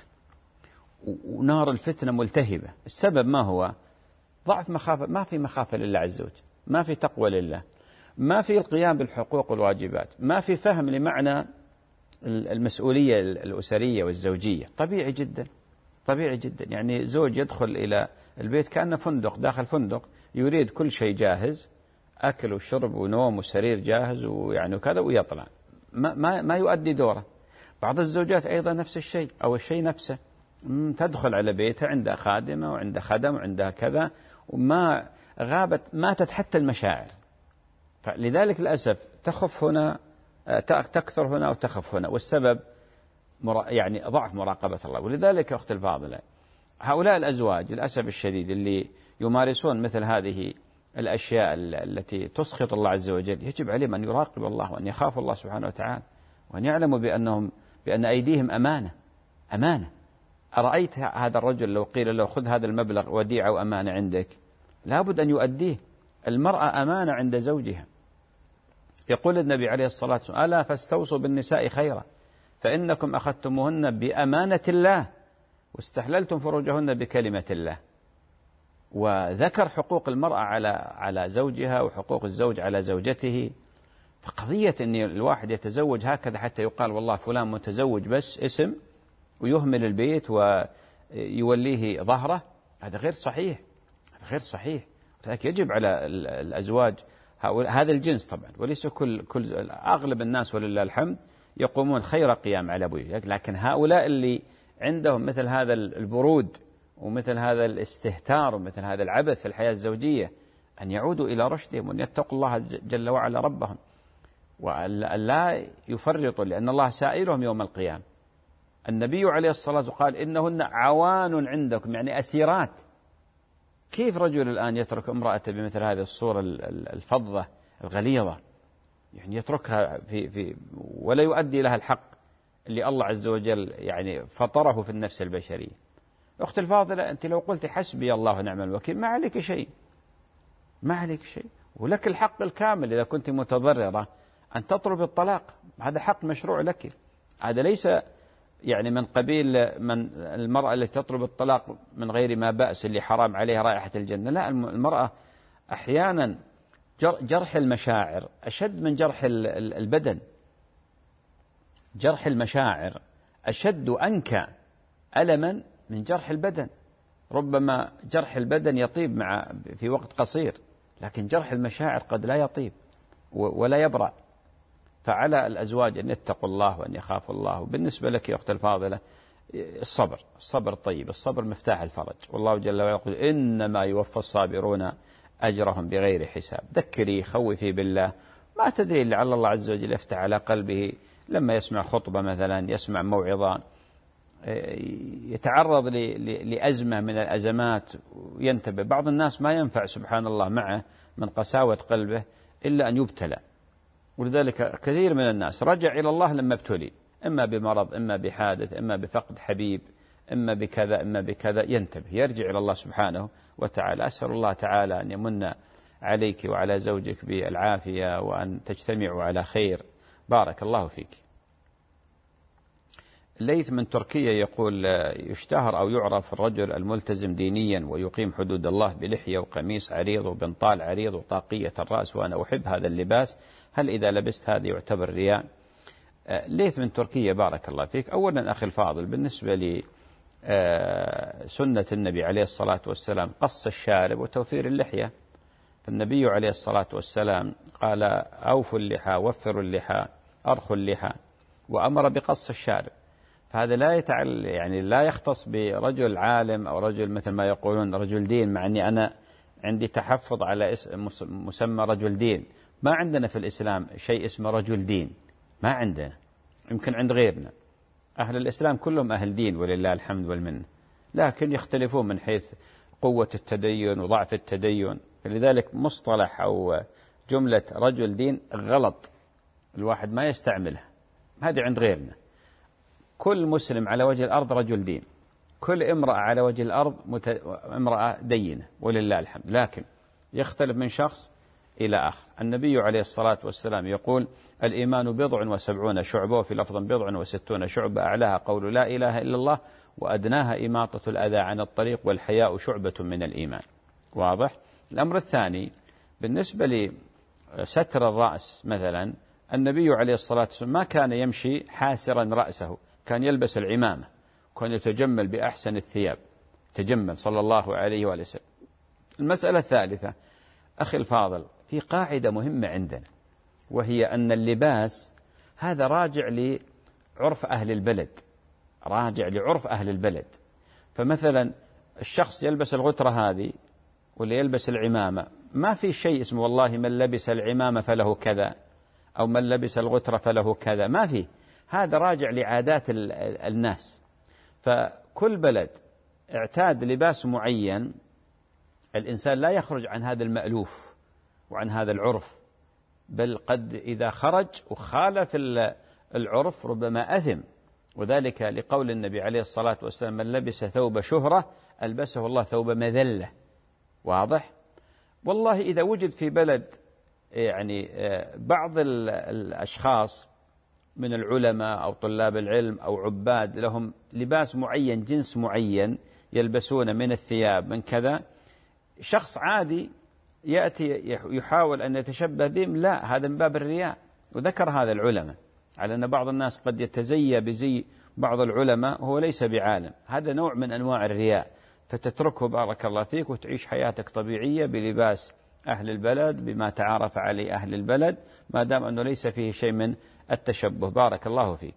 ونار الفتنة ملتهبة. السبب ما هو؟ ضعف مخافة، ما في مخافة لله عز وجل، ما في تقوى لله، ما في القيام بالحقوق والواجبات، ما في فهم لمعنى المسؤولية الأسرية والزوجية. طبيعي جدا طبيعي جدا يعني زوج يدخل إلى البيت كأنه فندق داخل فندق، يريد كل شيء جاهز، أكل وشرب ونوم وسرير جاهز ويعني وكذا، ويطلع ما, ما, ما يؤدي دوره. بعض الزوجات أيضا نفس الشيء أو الشيء نفسه، تدخل على بيتها عندها خادمة وعندها خدم وعندها كذا، وما غابت ماتت حتى المشاعر. فلذلك للأسف تخف هنا تكثر هنا وتخف هنا، والسبب يعني ضعف مراقبة الله. ولذلك أخت الفاضلة هؤلاء الأزواج للأسف الشديد اللي يمارسون مثل هذه الأشياء التي تسخط الله عز وجل، يجب عليهم أن يراقب الله وأن يخافوا الله سبحانه وتعالى، وأن يعلموا بأنهم بأن أيديهم أمانة أمانة. أرأيت هذا الرجل لو قيل له خذ هذا المبلغ وديعة وأمانة عندك، لابد أن يؤديه. المرأة أمانة عند زوجها. يقول النبي عليه الصلاة والسلام ألا فاستوصوا بالنساء خيرا فإنكم أخذتموهن بأمانة الله واستحللتم فروجهن بكلمة الله. وذكر حقوق المرأة على على زوجها وحقوق الزوج على زوجته. فقضية أن الواحد يتزوج هكذا حتى يقال والله فلان متزوج بس اسم ويهمل البيت ويوليه ظهره، هذا غير صحيح، هذا غير صحيح. لذلك يجب على الأزواج هذا الجنس طبعا، وليس كل كل أغلب الناس ولله الحمد يقومون خير قيام على أبوه، لكن هؤلاء اللي عندهم مثل هذا البرود ومثل هذا الاستهتار ومثل هذا العبث في الحياة الزوجية أن يعودوا إلى رشدهم وأن يتقوا الله جل وعلا ربهم، وأن لا يفرطوا، لأن الله سائلهم يوم القيامة. النبي عليه الصلاة والسلام قال إنهن عوان عندكم، يعني أسيرات. كيف رجل الآن يترك امرأته بمثل هذه الصورة الفظة الغليظة، يعني يتركها في في ولا يؤدي لها الحق اللي الله عز وجل يعني فطره في النفس البشرية. أخت الفاضلة أنت لو قلت حسبي الله ونعم الوكيل ما عليك شيء، ما عليك شيء، ولك الحق الكامل إذا كنت متضررة أن تطلب الطلاق، هذا حق مشروع لك. هذا ليس يعني من قبيل من المرأة التي تطلب الطلاق من غير ما بأس اللي حرام عليها رائحة الجنة، لا، المرأة أحيانا جرح المشاعر أشد من جرح البدن. جرح المشاعر أشد وأنكى ألما من جرح البدن. ربما جرح البدن يطيب مع في وقت قصير، لكن جرح المشاعر قد لا يطيب ولا يبرأ. فعلى الأزواج أن يتقوا الله وأن يخافوا الله. وبالنسبة لك يا أخت الفاضلة، الصبر الصبر طيب، الصبر مفتاح الفرج، والله جل وعلا يقول إنما يوفى الصابرون أجرهم بغير حساب. ذكري خوفي بالله، ما تدري لعل الله عز وجل يفتح على قلبه لما يسمع خطبة مثلا، يسمع موعظة، يتعرض لأزمة من الأزمات وينتبه. بعض الناس ما ينفع سبحان الله معه من قساوة قلبه إلا أن يبتلى، ولذلك كثير من الناس رجع إلى الله لما ابتلي، إما بمرض، إما بحادث، إما بفقد حبيب، إما بكذا، إما بكذا، ينتبه يرجع إلى الله سبحانه وتعالى. أسأل الله تعالى أن يمن عليك وعلى زوجك بالعافية وأن تجتمعوا على خير. بارك الله فيك. ليث من تركيا يقول: يشتهر أو يعرف الرجل الملتزم دينيا ويقيم حدود الله بلحية وقميص عريض وبنطال عريض وطاقية الرأس، وأنا أحب هذا اللباس، هل إذا لبست هذا يعتبر رياء؟ ليث من تركيا بارك الله فيك. أولا أخي الفاضل، بالنسبة لي سنة النبي عليه الصلاة والسلام قص الشارب وتوفير اللحية. فالنبي عليه الصلاة والسلام قال: أوفوا اللحى، وفروا اللحى، أرخوا اللحى، وأمر بقص الشارب. فهذا لا يتعل يعني لا يختص برجل عالم أو رجل مثل ما يقولون رجل دين، مع أني أنا عندي تحفظ على مسمى رجل دين. ما عندنا في الإسلام شيء اسمه رجل دين، ما عندنا، يمكن عند غيرنا. أهل الإسلام كلهم أهل دين ولله الحمد والمنة، لكن يختلفون من حيث قوة التدين وضعف التدين. فلذلك مصطلح أو جملة رجل دين غلط، الواحد ما يستعملها، هذه عند غيرنا. كل مسلم على وجه الأرض رجل دين، كل امرأة على وجه الأرض مت... امرأة دينة ولله الحمد، لكن يختلف من شخص إلى آخر. النبي عليه الصلاة والسلام يقول: الإيمان بضع وسبعون شعبة، وفي لفظ بضع وستون شعبة، أعلاها قول لا إله إلا الله، وأدناها إماطة الأذى عن الطريق، والحياء شعبة من الإيمان. واضح؟ الأمر الثاني بالنسبة لستر الرأس مثلا، النبي عليه الصلاة والسلام ما كان يمشي حاسرا رأسه، كان يلبس العمامة، كان يتجمل بأحسن الثياب، تجمل صلى الله عليه وآله وسلم. المسألة الثالثة أخي الفاضل، في قاعدة مهمة عندنا، وهي أن اللباس هذا راجع لعرف أهل البلد، راجع لعرف أهل البلد. فمثلا الشخص يلبس الغترة هذه واللي يلبس العمامة، ما في شيء اسمه والله من لبس العمامة فله كذا أو من لبس الغترة فله كذا، ما في. هذا راجع لعادات الناس. فكل بلد اعتاد لباس معين، الإنسان لا يخرج عن هذا المألوف وعن هذا العرف، بل قد إذا خرج وخالف العرف ربما أثم. وذلك لقول النبي عليه الصلاة والسلام: من لبس ثوب شهرة ألبسه الله ثوب مذلة. واضح؟ والله إذا وجد في بلد يعني بعض الأشخاص من العلماء أو طلاب العلم أو عباد لهم لباس معين، جنس معين يلبسون من الثياب من كذا، شخص عادي يأتي يحاول أن يتشبه بهم، لا، هذا من باب الرياء. وذكر هذا العلماء على أن بعض الناس قد يتزيى بزي بعض العلماء وهو ليس بعالم، هذا نوع من أنواع الرياء، فتتركه بارك الله فيك وتعيش حياتك طبيعية بلباس أهل البلد بما تعارف عليه أهل البلد، ما دام أنه ليس فيه شيء من التشبه. بارك الله فيك.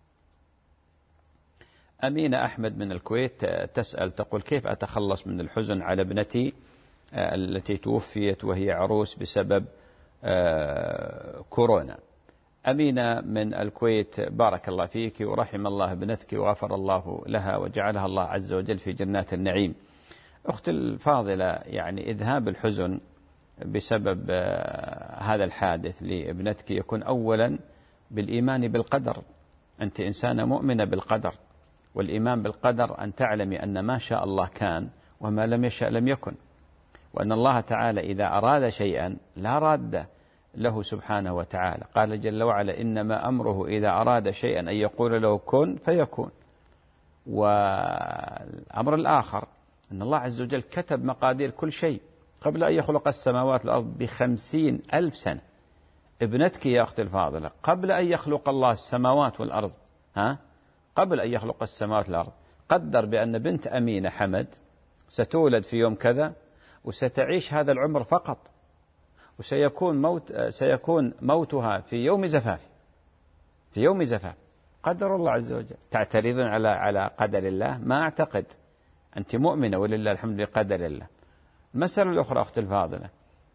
أمينة أحمد من الكويت تسأل تقول: كيف أتخلص من الحزن على ابنتي التي توفيت وهي عروس بسبب كورونا؟ أمينة من الكويت بارك الله فيك ورحم الله ابنتك وغفر الله لها وجعلها الله عز وجل في جنات النعيم. أخت الفاضلة، يعني إذهاب الحزن بسبب هذا الحادث لابنتك يكون أولا بالإيمان بالقدر. أنت إنسانة مؤمنة بالقدر، والإيمان بالقدر أن تعلمي أن ما شاء الله كان وما لم يشأ لم يكن، وأن الله تعالى إذا أراد شيئا لا راد له سبحانه وتعالى. قال جل وعلا: إنما أمره إذا أراد شيئا أن يقول له كن فيكون. والأمر الآخر أن الله عز وجل كتب مقادير كل شيء قبل أن يخلق السماوات والأرض بخمسين ألف سنة. ابنتك يا أختي الفاضلة قبل أن يخلق الله السماوات والأرض، ها قبل أن يخلق السماوات والأرض قدر بأن بنت أمينة حمد ستولد في يوم كذا وستعيش هذا العمر فقط، وسيكون موت سيكون موتها في يوم زفاف، في يوم زفاف. قدر الله عز وجل. تعترضون على على قدر الله؟ ما أعتقد. أنت مؤمنة ولله الحمد بقدر الله. المسألة الأخرى أختي الفاضلة،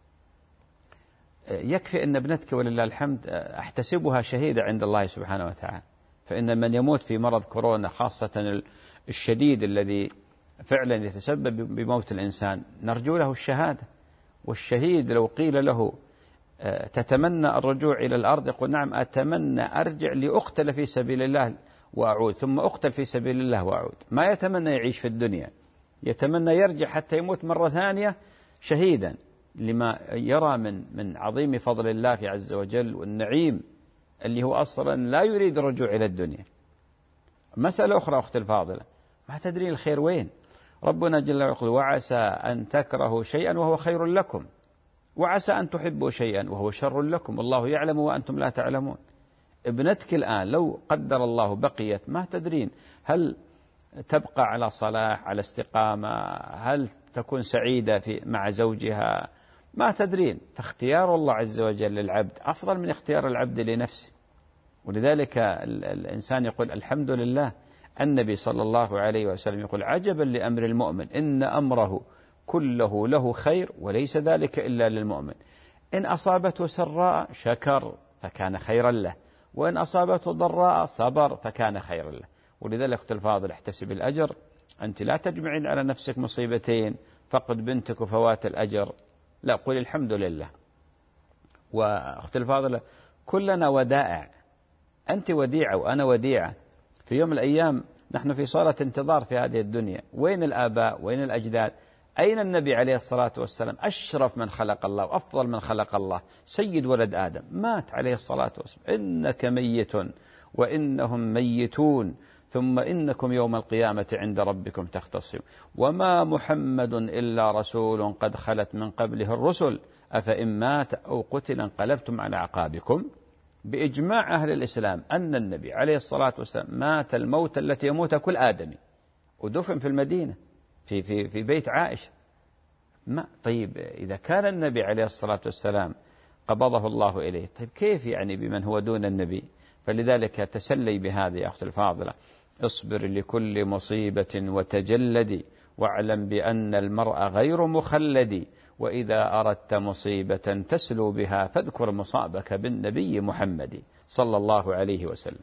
يكفي أن ابنتك ولله الحمد أحتسبها شهيدة عند الله سبحانه وتعالى، فإن من يموت في مرض كورونا خاصة الشديد الذي فعلا يتسبب بموت الإنسان نرجو له الشهادة. والشهيد لو قيل له تتمنى الرجوع إلى الأرض يقول نعم أتمنى أرجع لأقتل في سبيل الله وأعود، ثم أقتل في سبيل الله وأعود. ما يتمنى يعيش في الدنيا، يتمنى يرجع حتى يموت مرة ثانية شهيدا، لما يرى من من عظيم فضل الله عز وجل والنعيم اللي هو أصلا لا يريد الرجوع إلى الدنيا. مسألة أخرى أختي الفاضلة، ما تدري الخير وين. ربنا جل وعلا يقول وعسى أن تكرهوا شيئا وهو خير لكم، وعسى أن تحبوا شيئا وهو شر لكم، والله يعلم وأنتم لا تعلمون. ابنتك الآن لو قدر الله بقيت ما تدرين هل تبقى على صلاح على استقامة، هل تكون سعيدة في مع زوجها، ما تدرين. فاختيار الله عز وجل للعبد أفضل من اختيار العبد لنفسه. ولذلك الإنسان يقول الحمد لله. النبي صلى الله عليه وسلم يقول عجبا لأمر المؤمن إن أمره كله له خير وليس ذلك إلا للمؤمن، إن أصابته سراء شكر فكان خيرا له، وإن أصابته ضراء صبر فكان خيرا له. ولذلك أخت الفاضل احتسب الأجر، أنت لا تجمعين على نفسك مصيبتين، فقد بنتك وفوات الأجر، لا قل الحمد لله. وأخت الفاضلة كلنا ودائع، أنت وديعة وأنا وديعة. في يوم من الأيام نحن في صالة انتظار في هذه الدنيا، وين الآباء وين الأجداد؟ أين النبي عليه الصلاة والسلام أشرف من خلق الله وأفضل من خلق الله، سيد ولد آدم، مات عليه الصلاة والسلام. إنك ميت وإنهم ميتون ثم إنكم يوم القيامة عند ربكم تختصمون، وما محمد إلا رسول قد خلت من قبله الرسل أفإن مات أو قتل انقلبتم على أعقابكم. بإجماع أهل الإسلام أن النبي عليه الصلاة والسلام مات الموت التي يموت كل آدمي، ودفن في المدينة في في في بيت عائشة. ما طيب إذا كان النبي عليه الصلاة والسلام قبضه الله إليه، طيب كيف يعني بمن هو دون النبي؟ فلذلك تسلي بهذه يا أختي الفاضلة، اصبر لكل مصيبة وتجلدي، واعلم بأن المرء غير مخلد، وإذا أردت مصيبة تسلو بها فاذكر مصابك بالنبي محمد صلى الله عليه وسلم.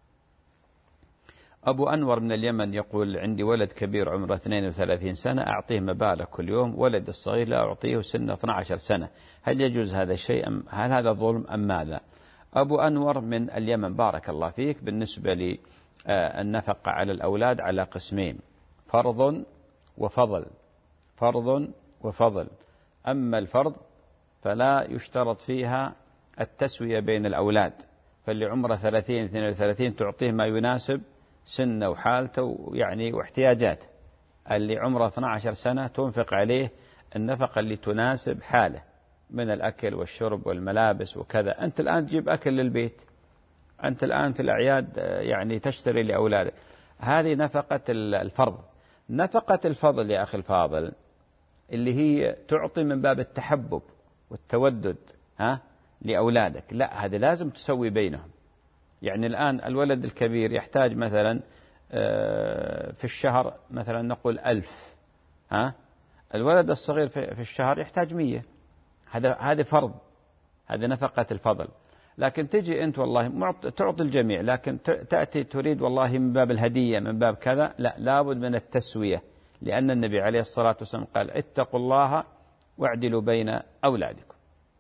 أبو أنور من اليمن يقول عندي ولد كبير عمره اثنين وثلاثين سنة أعطيه مبالغ كل يوم، ولد الصغير لا أعطيه سنة اثنتي عشرة سنة، هل يجوز هذا الشيء أم هل هذا ظلم أم ماذا؟ أبو أنور من اليمن بارك الله فيك، بالنسبة للنفقة على الأولاد على قسمين، فرض وفضل، فرض وفضل. أما الفرض فلا يشترط فيها التسوية بين الأولاد، فاللي عمره ثلاثين اثنين وثلاثين تعطيه ما يناسب سنه وحالته يعني واحتياجاته، اللي عمره اثنتي عشرة سنة تنفق عليه النفقة اللي تناسب حاله من الأكل والشرب والملابس وكذا. أنت الآن تجيب أكل للبيت، أنت الآن في الأعياد يعني تشتري لأولادك، هذه نفقة الفرض. نفقة الفضل يا أخي الفاضل اللي هي تعطي من باب التحبب والتودد ها لأولادك، لا هذا لازم تسوي بينهم. يعني الآن الولد الكبير يحتاج مثلا في الشهر مثلا نقول ألف، ها الولد الصغير في الشهر يحتاج مية، هذا هذا فرض، هذا نفقة الفضل. لكن تجي أنت والله تعطي الجميع، لكن تأتي تريد والله من باب الهدية من باب كذا، لا لابد من التسوية، لأن النبي عليه الصلاة والسلام قال اتقوا الله واعدلوا بين أولادكم.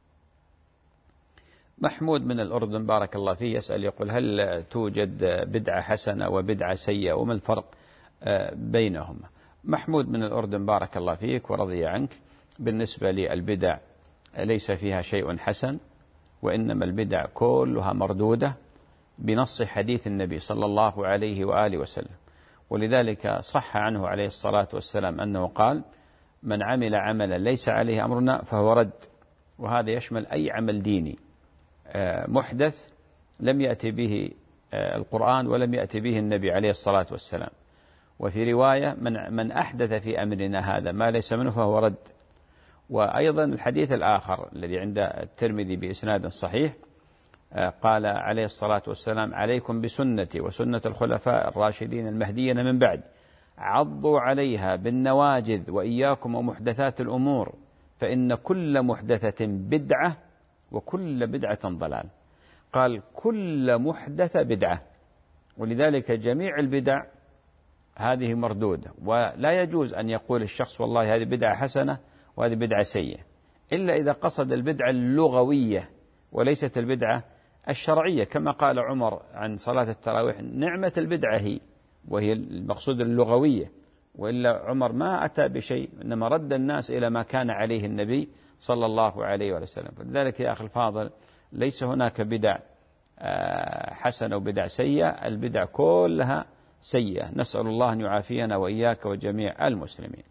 محمود من الأردن بارك الله فيه يسأل يقول هل توجد بدعة حسنة وبدعة سيئة وما الفرق بينهما؟ محمود من الأردن بارك الله فيك ورضي عنك، بالنسبة للبدع ليس فيها شيء حسن، وإنما البدع كلها مردودة بنص حديث النبي صلى الله عليه وآله وسلم. ولذلك صح عنه عليه الصلاة والسلام أنه قال من عمل عملا ليس عليه أمرنا فهو رد، وهذا يشمل أي عمل ديني محدث لم يأتي به القرآن ولم يأتي به النبي عليه الصلاة والسلام. وفي رواية من من أحدث في أمرنا هذا ما ليس منه فهو رد. وأيضا الحديث الآخر الذي عند الترمذي بإسناد صحيح قال عليه الصلاة والسلام: عليكم بسنتي وسنة الخلفاء الراشدين المهديين من بعد، عضوا عليها بالنواجذ وإياكم ومحدثات الأمور، فإن كل محدثة بدعة وكل بدعة ضلال. قال كل محدثة بدعة، ولذلك جميع البدع هذه مردودة، ولا يجوز أن يقول الشخص والله هذه بدعة حسنة وهذه بدعة سيئة، إلا إذا قصد البدعة اللغوية وليست البدعة الشرعية، كما قال عمر عن صلاة التراويح: نعمة البدعة هي، وهي المقصود اللغوية، وإلا عمر ما أتى بشيء، إنما رد الناس إلى ما كان عليه النبي صلى الله عليه وسلم. فلذلك يا أخي الفاضل ليس هناك بدع حسنة وبدع سيئة، البدع كلها سيئة، نسأل الله أن يعافينا وإياك وجميع المسلمين.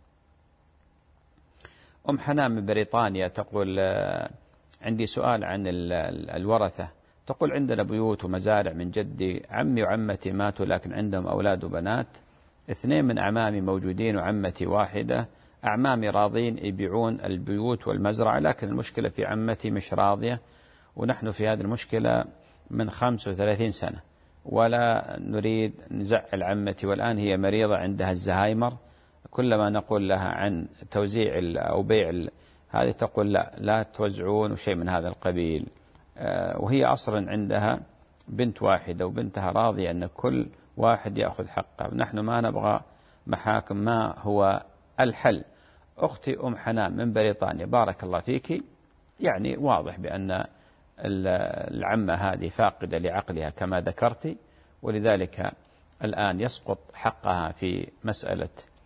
أم حنان من بريطانيا تقول: عندي سؤال عن الورثة. تقول: عندنا بيوت ومزارع من جدي، عمي وعمتي ماتوا لكن عندهم أولاد وبنات، اثنين من أعمامي موجودين وعمتي واحدة، أعمامي راضين يبيعون البيوت والمزرعة، لكن المشكلة في عمتي مش راضية، ونحن في هذه المشكلة من خمس وثلاثين سنة ولا نريد نزعل عمتي، والآن هي مريضة عندها الزهايمر، كلما نقول لها عن توزيع أو بيع هذه تقول لا لا توزعون وشيء من هذا القبيل، وهي أصلا عندها بنت واحدة وبنتها راضية أن كل واحد يأخذ حقه، ونحن ما نبغى محاكم. ما هو الحل؟ أختي أم حنان من بريطانيا، بارك الله فيك، يعني واضح بأن العمة هذه فاقدة لعقلها كما ذكرتي، ولذلك الآن يسقط حقها في مسألة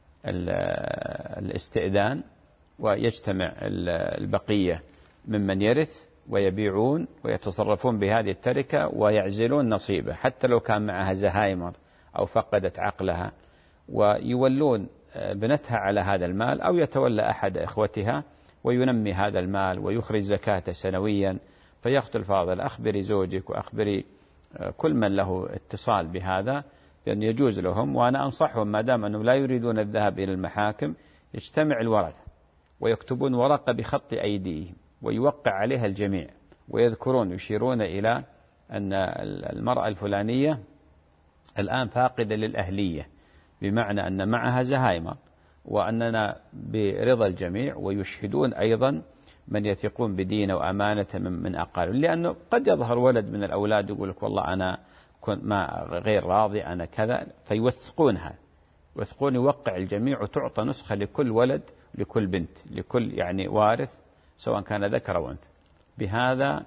الاستئذان، ويجتمع البقية ممن يرث ويبيعون ويتصرفون بهذه التركة ويعزلون نصيبه حتى لو كان معها زهايمر أو فقدت عقلها، ويولون بنتها على هذا المال، أو يتولى أحد إخوتها وينمي هذا المال ويخرج زكاته سنويا. فيأخت الفاضل أخبري زوجك وأخبري كل من له اتصال بهذا بأن يجوز لهم، وأنا أنصحهم ما دام أنهم لا يريدون الذهاب إلى المحاكم يجتمع الورثة ويكتبون ورقة بخط أيديهم ويوقع عليها الجميع، ويذكرون يشيرون إلى أن المرأة الفلانية الآن فاقدة للأهلية، بمعنى أن معها زهايمر، وأننا برضا الجميع، ويشهدون أيضا من يثقون بدينه وأمانة من أقارب، لأنه قد يظهر ولد من الأولاد يقول لك والله أنا كنت ما غير راضي أنا كذا، فيوثقونها، يوثقون يوقع الجميع، وتعطى نسخة لكل ولد لكل بنت لكل يعني وارث سواء كان ذكر أو أنثى. بهذا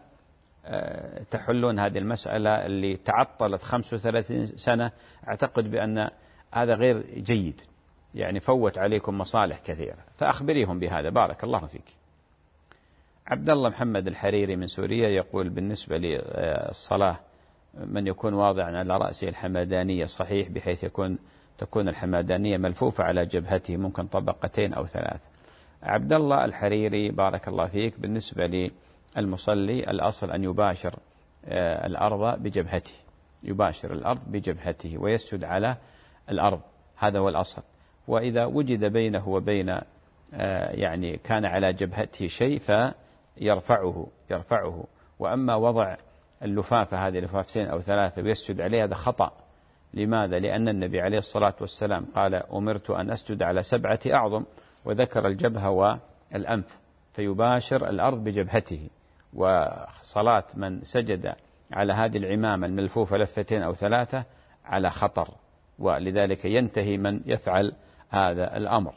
تحلون هذه المسألة اللي تعطلت خمس وثلاثين سنة. أعتقد بأن هذا غير جيد، يعني فوت عليكم مصالح كثيرة، فأخبريهم بهذا. بارك الله فيك. عبد الله محمد الحريري من سوريا يقول: بالنسبة للصلاة من يكون واضعا على رأسه الحمدانية صحيح، بحيث يكون تكون الحمدانية ملفوفة على جبهته، ممكن طبقتين أو ثلاث. عبد الله الحريري بارك الله فيك، بالنسبة للمصلي الأصل أن يباشر الأرض بجبهته، يباشر الأرض بجبهته ويسجد على الأرض، هذا هو الأصل. وإذا وجد بينه وبين يعني كان على جبهته شيء فيرفعه يرفعه وأما وضع اللفافة هذه لفافتين أو ثلاثة ويسجد عليها هذا خطأ. لماذا؟ لأن النبي عليه الصلاة والسلام قال: أمرت أن أسجد على سبعة أعظم، وذكر الجبهة والأنف، فيباشر الأرض بجبهته. وصلاة من سجد على هذه العمامة الملفوفة لفتين أو ثلاثة على خطر، ولذلك ينتهي من يفعل هذا الأمر.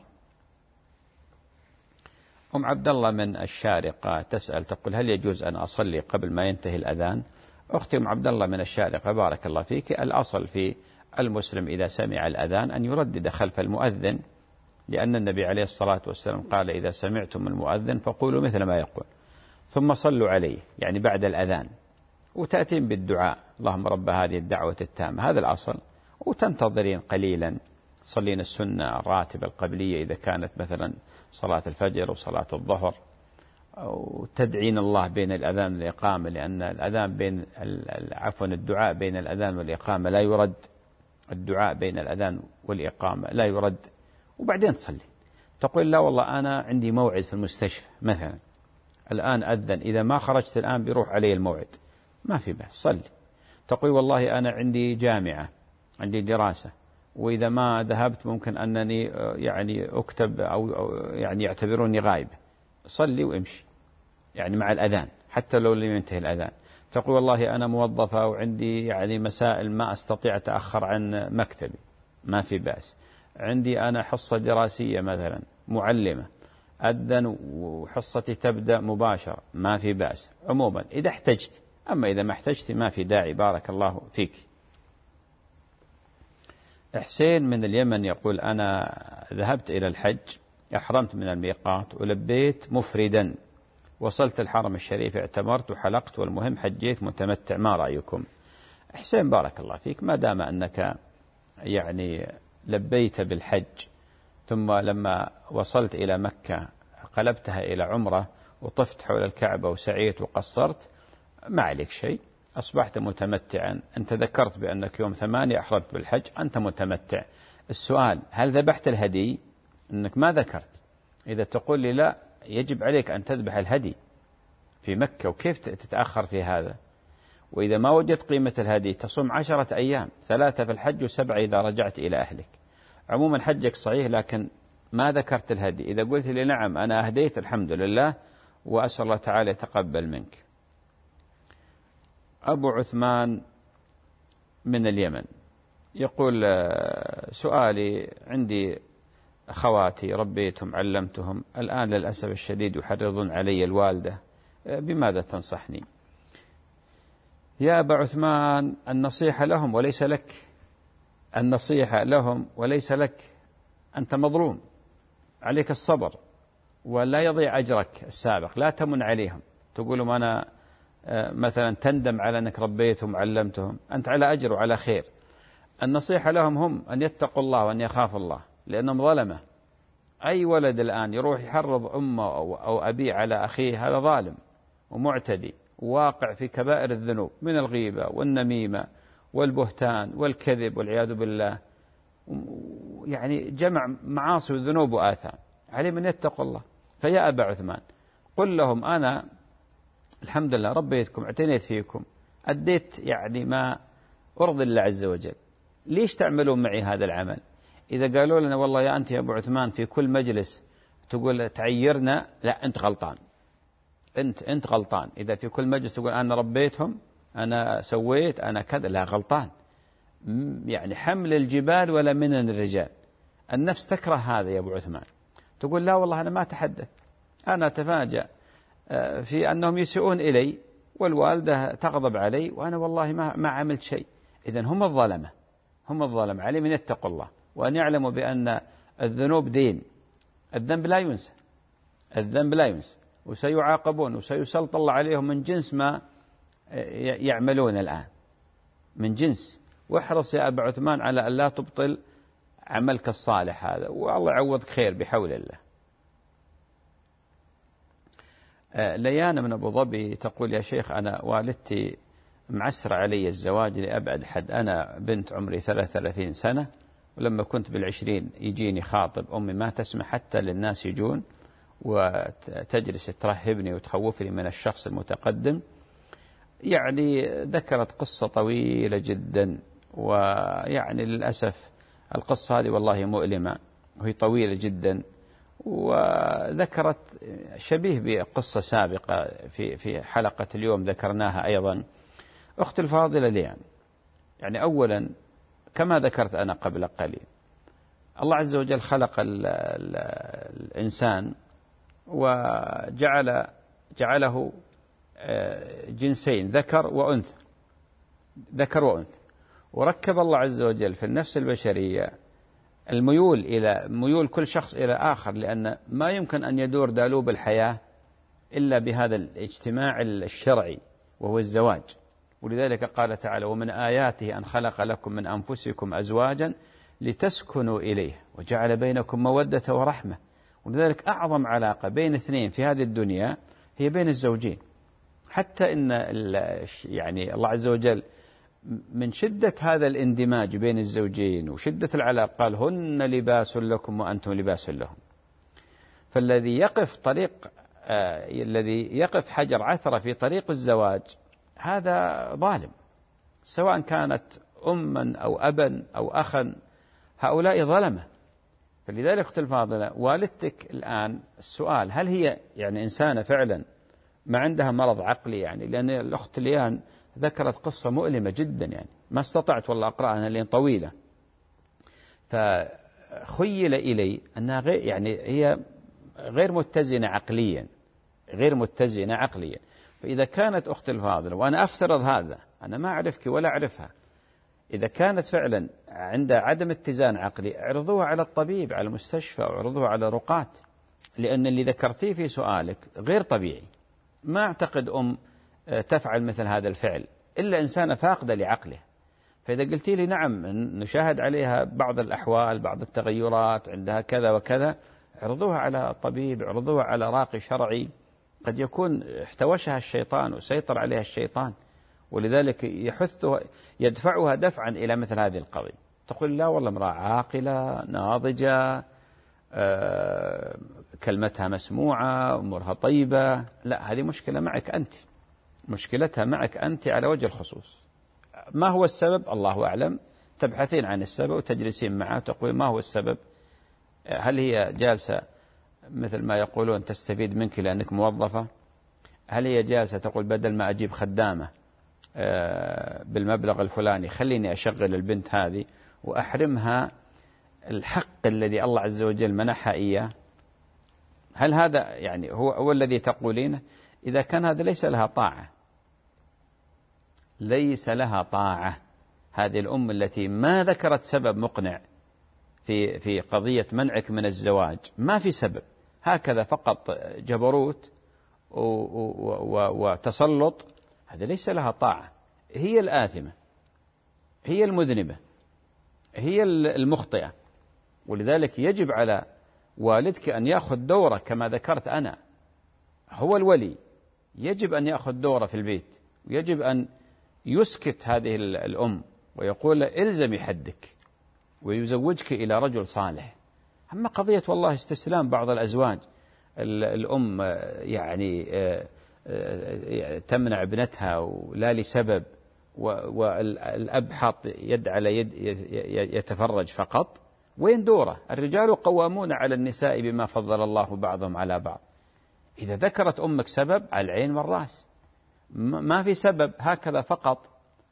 أم عبد الله من الشارقة تسأل تقول: هل يجوز أن أصلي قبل ما ينتهي الأذان؟ أختي أم عبد الله من الشارقة بارك الله فيك، الأصل في المسلم إذا سمع الأذان أن يردد خلف المؤذن، لأن النبي عليه الصلاة والسلام قال: إذا سمعتم المؤذن فقولوا مثل ما يقول، ثم صلوا عليه، يعني بعد الأذان، وتأتين بالدعاء: اللهم رب هذه الدعوة التامة، هذا الأصل، وتنتظرين قليلا تصلين السنة الراتبة القبلية إذا كانت مثلا صلاة الفجر وصلاة الظهر، أو تدعين الله بين الأذان والإقامة، لأن الأذان بين عفوا الدعاء بين الأذان والإقامة لا يرد، الدعاء بين الأذان والإقامة لا يرد. وبعدين تصلي، تقول لا والله أنا عندي موعد في المستشفى مثلا الآن أذن، إذا ما خرجت الآن بيروح علي الموعد، ما في بأس صلي. تقول والله أنا عندي جامعة، عندي دراسة، وإذا ما ذهبت ممكن أنني يعني أكتب أو يعني يعتبروني غائب، صلي وامشي يعني مع الأذان حتى لو لم ينتهي الأذان. تقول والله أنا موظفة وعندي يعني مسائل ما أستطيع أتأخر عن مكتبي، ما في بأس. عندي أنا حصة دراسية مثلا، معلمة، أذن وحصتي تبدأ مباشرة، ما في بأس عموما إذا احتجت. أما إذا ما احتجت ما في داعي. بارك الله فيك. حسين من اليمن يقول أنا ذهبت إلى الحج، أحرمت من الميقات ولبيت مفردا، وصلت الحرم الشريف اعتمرت وحلقت، والمهم حجيت متمتع، ما رأيكم؟ حسين بارك الله فيك، ما دام أنك يعني لبيت بالحج ثم لما وصلت إلى مكة قلبتها إلى عمرة وطفت حول الكعبة وسعيت وقصرت، ما عليك شيء، أصبحت متمتعا. أنت ذكرت بأنك يوم ثمانية أحرمت بالحج، أنت متمتع. السؤال هل ذبحت الهدي؟ أنك ما ذكرت. إذا تقول لي لا، يجب عليك أن تذبح الهدي في مكة، وكيف تتأخر في هذا؟ وإذا ما وجدت قيمة الهدي تصوم عشرة أيام، ثلاثة في الحج وسبعة إذا رجعت إلى أهلك. عموما حجك صحيح، لكن ما ذكرت الهدي. إذا قلت لي نعم أنا أهديت، الحمد لله، وأسأل الله تعالى يتقبل منك. أبو عثمان من اليمن يقول سؤالي، عندي أخواتي ربيتهم علمتهم، الآن للأسف الشديد يحرضون علي الوالدة، بماذا تنصحني؟ يا أبا عثمان النصيحة لهم وليس لك، النصيحة لهم وليس لك، أنت مظلوم، عليك الصبر ولا يضيع أجرك السابق. لا تمن عليهم تقولهم أنا مثلا تندم على أنك ربيتهم وعلمتهم، أنت على أجر وعلى خير. النصيحة لهم هم أن يتقوا الله وأن يخافوا الله، لأنهم ظلمة. أي ولد الآن يروح يحرض أمه أو أبيه على أخيه هذا ظالم ومعتدي، واقع في كبائر الذنوب من الغيبة والنميمة والبهتان والكذب والعياذ بالله، يعني جمع معاصي وذنوب وآثام. عليهم أن يتقوا الله. فيا أبا عثمان قل لهم أنا الحمد لله ربيتكم، اعتنيت فيكم، أديت يعني ما أرضي الله عز وجل، ليش تعملون معي هذا العمل؟ إذا قالوا لنا والله يا أنت يا أبو عثمان في كل مجلس تقول تعيرنا، لا أنت غلطان، أنت أنت غلطان. إذا في كل مجلس تقول أنا ربيتهم، أنا سويت، أنا كذا، لا غلطان. يعني حمل الجبال ولا من الرجال. النفس تكره هذا يا أبو عثمان، تقول لا والله أنا ما أتحدث، أنا أتفاجأ في أنهم يسيئون إلي والوالدة تغضب علي وأنا والله ما ما عملت شيء. إذن هم الظلمة، هم الظلمة. عليهم أن يتقوا الله وأن يعلموا بأن الذنوب دين، الذنب لا ينسى، الذنب لا ينسى، وسيعاقبون وسيسلط الله عليهم من جنس ما يعملون الآن، من جنس. واحرص يا أبا عثمان على أن لا تبطل عملك الصالح هذا، والله يعوضك خير بحول الله. ليانا من أبو ظبي تقول يا شيخ أنا والدتي معسر علي الزواج لأبعد حد، أنا بنت عمري ثلاث وثلاثين سنة، ولما كنت بالعشرين يجيني خاطب، أمي ما تسمح حتى للناس يجون، وتجلس ترهبني وتخوفني من الشخص المتقدم. يعني ذكرت قصة طويلة جدا، ويعني للأسف القصة هذه والله مؤلمة وهي طويلة جدا، وذكرت شبيه بقصة سابقة في في حلقة اليوم ذكرناها أيضا. أخت الفاضلة ليان، يعني أولا كما ذكرت أنا قبل قليل، الله عز وجل خلق ال ال الإنسان وجعل جعله جنسين، ذكر وأنثى، ذكر وأنثى، وركب الله عز وجل في النفس البشرية الميول إلى ميول كل شخص إلى آخر، لأن ما يمكن أن يدور دالوب الحياة إلا بهذا الاجتماع الشرعي وهو الزواج. ولذلك قال تعالى ومن آياته أن خلق لكم من أنفسكم أزواجا لتسكنوا إليه وجعل بينكم مودة ورحمة. ولذلك أعظم علاقة بين اثنين في هذه الدنيا هي بين الزوجين. حتى إن يعني الله عز وجل من شدة هذا الاندماج بين الزوجين وشدة العلاقة قال هن لباس لكم وأنتم لباس لهم. فالذي يقف طريق آه الذي يقف حجر عثرة في طريق الزواج هذا ظالم، سواء كانت أما أو أبا أو أخا، هؤلاء ظلمة. فلذلك أختي الفاضلة، والدتك الآن السؤال هل هي يعني إنسانة فعلا ما عندها مرض عقلي؟ يعني لأن الأخت ليان ذكرت قصة مؤلمة جدا، يعني ما استطعت والله أقرأها لأن طويلة. فخيل إلي أنها غير يعني هي غير متزنة عقليا، غير متزنة عقليا. فإذا كانت أختي الفاضلة، وأنا أفترض هذا، أنا ما أعرفك ولا أعرفها، إذا كانت فعلا عندها عدم اتزان عقلي اعرضوها على الطبيب، على المستشفى، اعرضوها على رقاة، لأن اللي ذكرتيه في سؤالك غير طبيعي. ما أعتقد أم تفعل مثل هذا الفعل إلا إنسانة فاقدة لعقله. فإذا قلت لي نعم نشاهد عليها بعض الأحوال، بعض التغيرات، عندها كذا وكذا، اعرضوها على طبيب، اعرضوها على راقي شرعي، قد يكون احتوشها الشيطان وسيطر عليها الشيطان، ولذلك يحثها يدفعها دفعا إلى مثل هذه القضية. تقول لا والله امرأة عاقلة ناضجة، آه كلمتها مسموعة، أمورها طيبة. لا، هذه مشكلة معك أنت، مشكلتها معك أنت على وجه الخصوص. ما هو السبب؟ الله أعلم. تبحثين عن السبب وتجلسين معه تقول ما هو السبب. هل هي جالسة مثل ما يقولون تستفيد منك لأنك موظفة؟ هل هي جالسة تقول بدل ما أجيب خدامة بالمبلغ الفلاني خليني أشغل البنت هذه وأحرمها الحق الذي الله عز وجل منحها إياه؟ هل هذا يعني هو, هو الذي تقولينه؟ إذا كان هذا ليس لها طاعة، ليس لها طاعة. هذه الأم التي ما ذكرت سبب مقنع في في قضية منعك من الزواج، ما في سبب، هكذا فقط جبروت وتسلط، هذا ليس لها طاعة. هي الآثمة، هي المذنبة، هي المخطئة. ولذلك يجب على والدك أن يأخذ دوره كما ذكرت أنا، هو الولي، يجب أن يأخذ دوره في البيت، ويجب أن يسكت هذه الأم ويقول إلزمي حدك ويزوجك إلى رجل صالح. أما قضية والله استسلام بعض الأزواج، الأم يعني تمنع ابنتها ولا لسبب، والأب حاط يد على يد يتفرج فقط. وين دوره؟ الرجال قوامون على النساء بما فضل الله بعضهم على بعض. إذا ذكرت أمك سبب على العين والرأس، ما في سبب هكذا فقط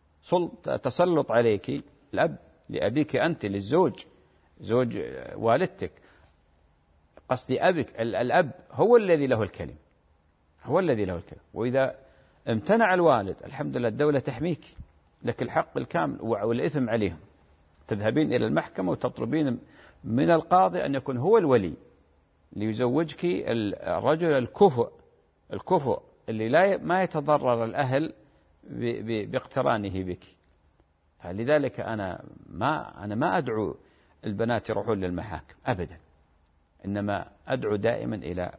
تسلط عليك الأب لأبيك أنت، للزوج، زوج والدتك، قصدي أبك. الأب هو الذي له الكلمة، هو الذي له الكلمة. وإذا امتنع الوالد الحمد لله الدولة تحميك، لك الحق الكامل والإثم عليهم. تذهبين إلى المحكمة وتطلبين من القاضي أن يكون هو الولي ليزوجك الرجل الكفؤ، الكفؤ اللي لا ما يتضرر الأهل باقترانه بك. فلذلك أنا ما أنا ما أدعو البنات يروحون للمحاكم أبدا، إنما أدعو دائما إلى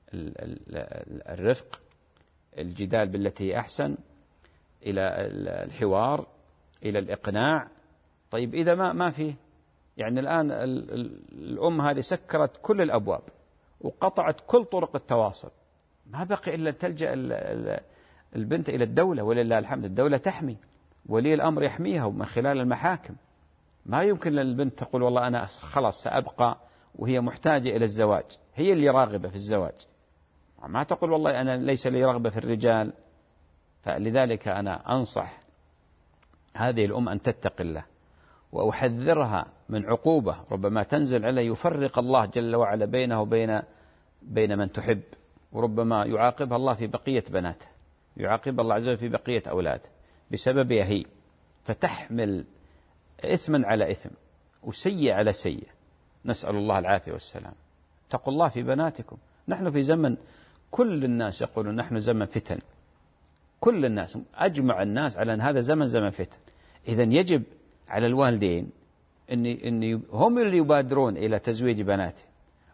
الرفق، الجدال بالتي أحسن، إلى الحوار، إلى الإقناع. طيب إذا ما ما في، يعني الآن الأم هذه سكرت كل الأبواب وقطعت كل طرق التواصل، ما بقي إلا تلجأ البنت إلى الدولة، ولله الحمد الدولة تحمي، ولي الأمر يحميها من خلال المحاكم. ما يمكن للبنت تقول والله أنا خلاص سأبقى وهي محتاجة إلى الزواج، هي اللي راغبة في الزواج، ما تقول والله أنا ليس لي رغبة في الرجال. فلذلك أنا أنصح هذه الأم أن تتق الله، وأحذرها من عقوبة ربما تنزل عليه يفرق الله جل وعلا بينه وبين بين من تحب، وربما يعاقبها الله في بقية بناته، يعاقب الله عز وجل في بقية أولاده بسببها هي، فتحمل إثما على إثم وسيء على سيء. نسأل الله العافية والسلام. اتقوا الله في بناتكم. نحن في زمن كل الناس يقولون نحن زمن فتن، كل الناس أجمع الناس على أن هذا زمن زمن فتن. إذن يجب على الوالدين إن إن هم اللي يبادرون إلى تزويج بناتهم،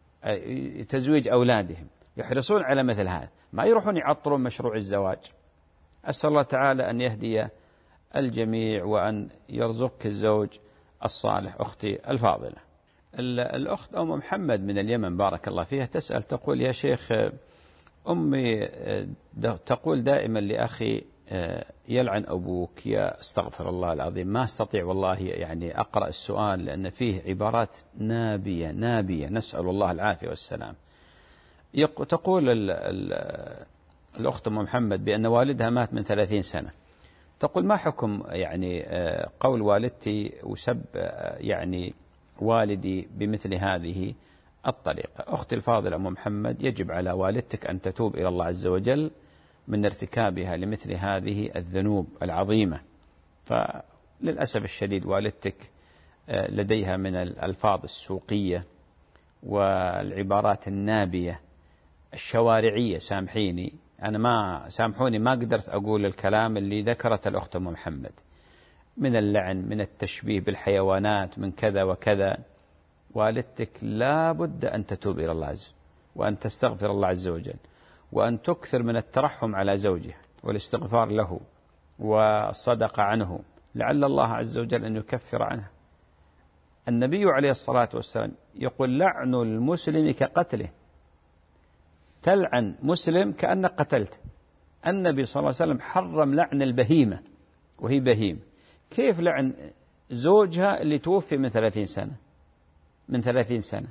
تزويج أولادهم، يحرصون على مثل هذا، ما يروحون يعطلون مشروع الزواج. أسأل الله تعالى أن يهدي الجميع وأن يرزقك الزوج الصالح. أختي الفاضلة، الأخت أم محمد من اليمن بارك الله فيها تسأل تقول: يا شيخ، أمي تقول دائما لأخي: يلعن أبوك، يا استغفر الله العظيم. ما استطيع والله يعني أقرأ السؤال لأن فيه عبارات نابية نابية، نسأل الله العافية والسلام. تقول ال ال الأخت أم محمد بأن والدها مات من ثلاثين سنة. تقول: ما حكم يعني قول والدتي وسب يعني والدي بمثل هذه الطريقة؟ أختي الفاضلة أم محمد، يجب على والدتك أن تتوب إلى الله عز وجل من ارتكابها لمثل هذه الذنوب العظيمة. فللأسف الشديد والدتك لديها من الألفاظ السوقية والعبارات النابية الشوارعية، سامحيني أنا ما سامحوني ما قدرت أقول الكلام اللي ذكرت الأخت أم محمد من اللعن، من التشبيه بالحيوانات، من كذا وكذا. والدتك لا بد أن تتوب إلى الله عز وجل وأن تستغفر الله عز وجل وأن تكثر من الترحم على زوجها والاستغفار له والصدقة عنه، لعل الله عز وجل أن يكفر عنها. النبي عليه الصلاة والسلام يقول: لعن المسلم كقتله، تلعن مسلم كأنك قتلت. النبي صلى الله عليه وسلم حرم لعن البهيمة وهي بهيمة، كيف لعن زوجها اللي توفي من ثلاثين سنة؟ من ثلاثين سنة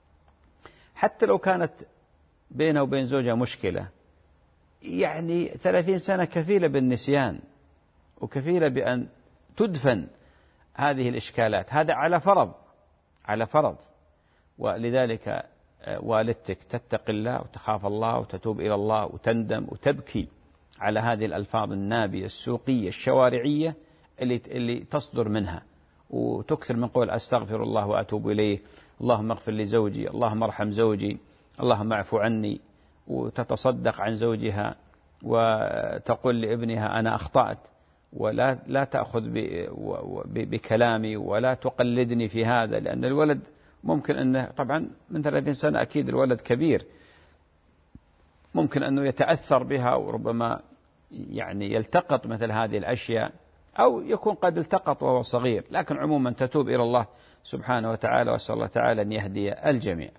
حتى لو كانت بينه وبين زوجها مشكلة، يعني ثلاثين سنة كفيلة بالنسيان وكفيلة بأن تدفن هذه الإشكالات. هذا على فرض على فرض ولذلك والدتك تتقي الله وتخاف الله وتتوب إلى الله وتندم وتبكي على هذه الألفاظ النابية السوقية الشوارعية اللي اللي تصدر منها، وتكثر من قول: أستغفر الله وأتوب إليه، اللهم اغفر لزوجي، اللهم ارحم زوجي، اللهم اعفو عني، وتتصدق عن زوجها وتقول لابنها: أنا أخطأت ولا لا تأخذ بكلامي ولا تقلدني في هذا، لأن الولد ممكن أنه طبعا من ثلاثين سنة أكيد الولد كبير، ممكن أنه يتأثر بها وربما يعني يلتقط مثل هذه الأشياء، أو يكون قد التقط وهو صغير. لكن عموما تتوب إلى الله سبحانه وتعالى، وأسأل الله تعالى أن يهدي الجميع.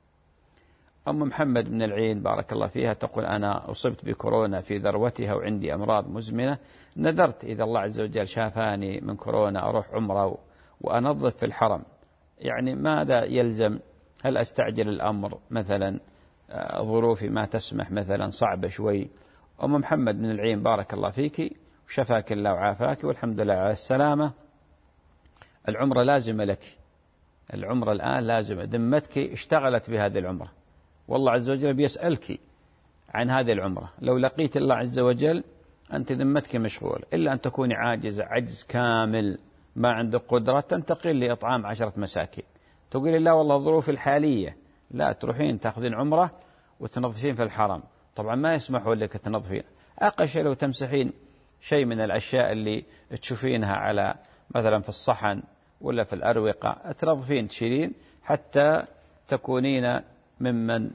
أم محمد من العين بارك الله فيها تقول: أنا أصبت بكورونا في ذروتها وعندي أمراض مزمنة، نذرت إذا الله عز وجل شافاني من كورونا أروح عمرة وأنظف في الحرم، يعني ماذا يلزم؟ هل أستعجل الأمر مثلا؟ ظروفي ما تسمح مثلا، صعبة شوي. أم محمد من العين بارك الله فيك وشفاك الله وعافاك والحمد لله على السلامة. العمرة لازمة لك، العمرة الآن لازمة، ذمتك اشتغلت بهذه العمرة والله عز وجل بيسألك عن هذه العمرة. لو لقيت الله عز وجل أنت ذمتك مشغول، إلا أن تكوني عاجزة عجز كامل ما عندك قدرة تنتقل لإطعام عشرة مساكين، تقولي: لا والله الظروف الحالية، لا تروحين تأخذين عمرة وتنظفين في الحرم. طبعا ما يسمحوا لك تنظفين، أقل شيء لو تمسحين شيء من الأشياء اللي تشوفينها على مثلا في الصحن ولا في الأروقة، تنظفين تشيلين حتى تكونين ممن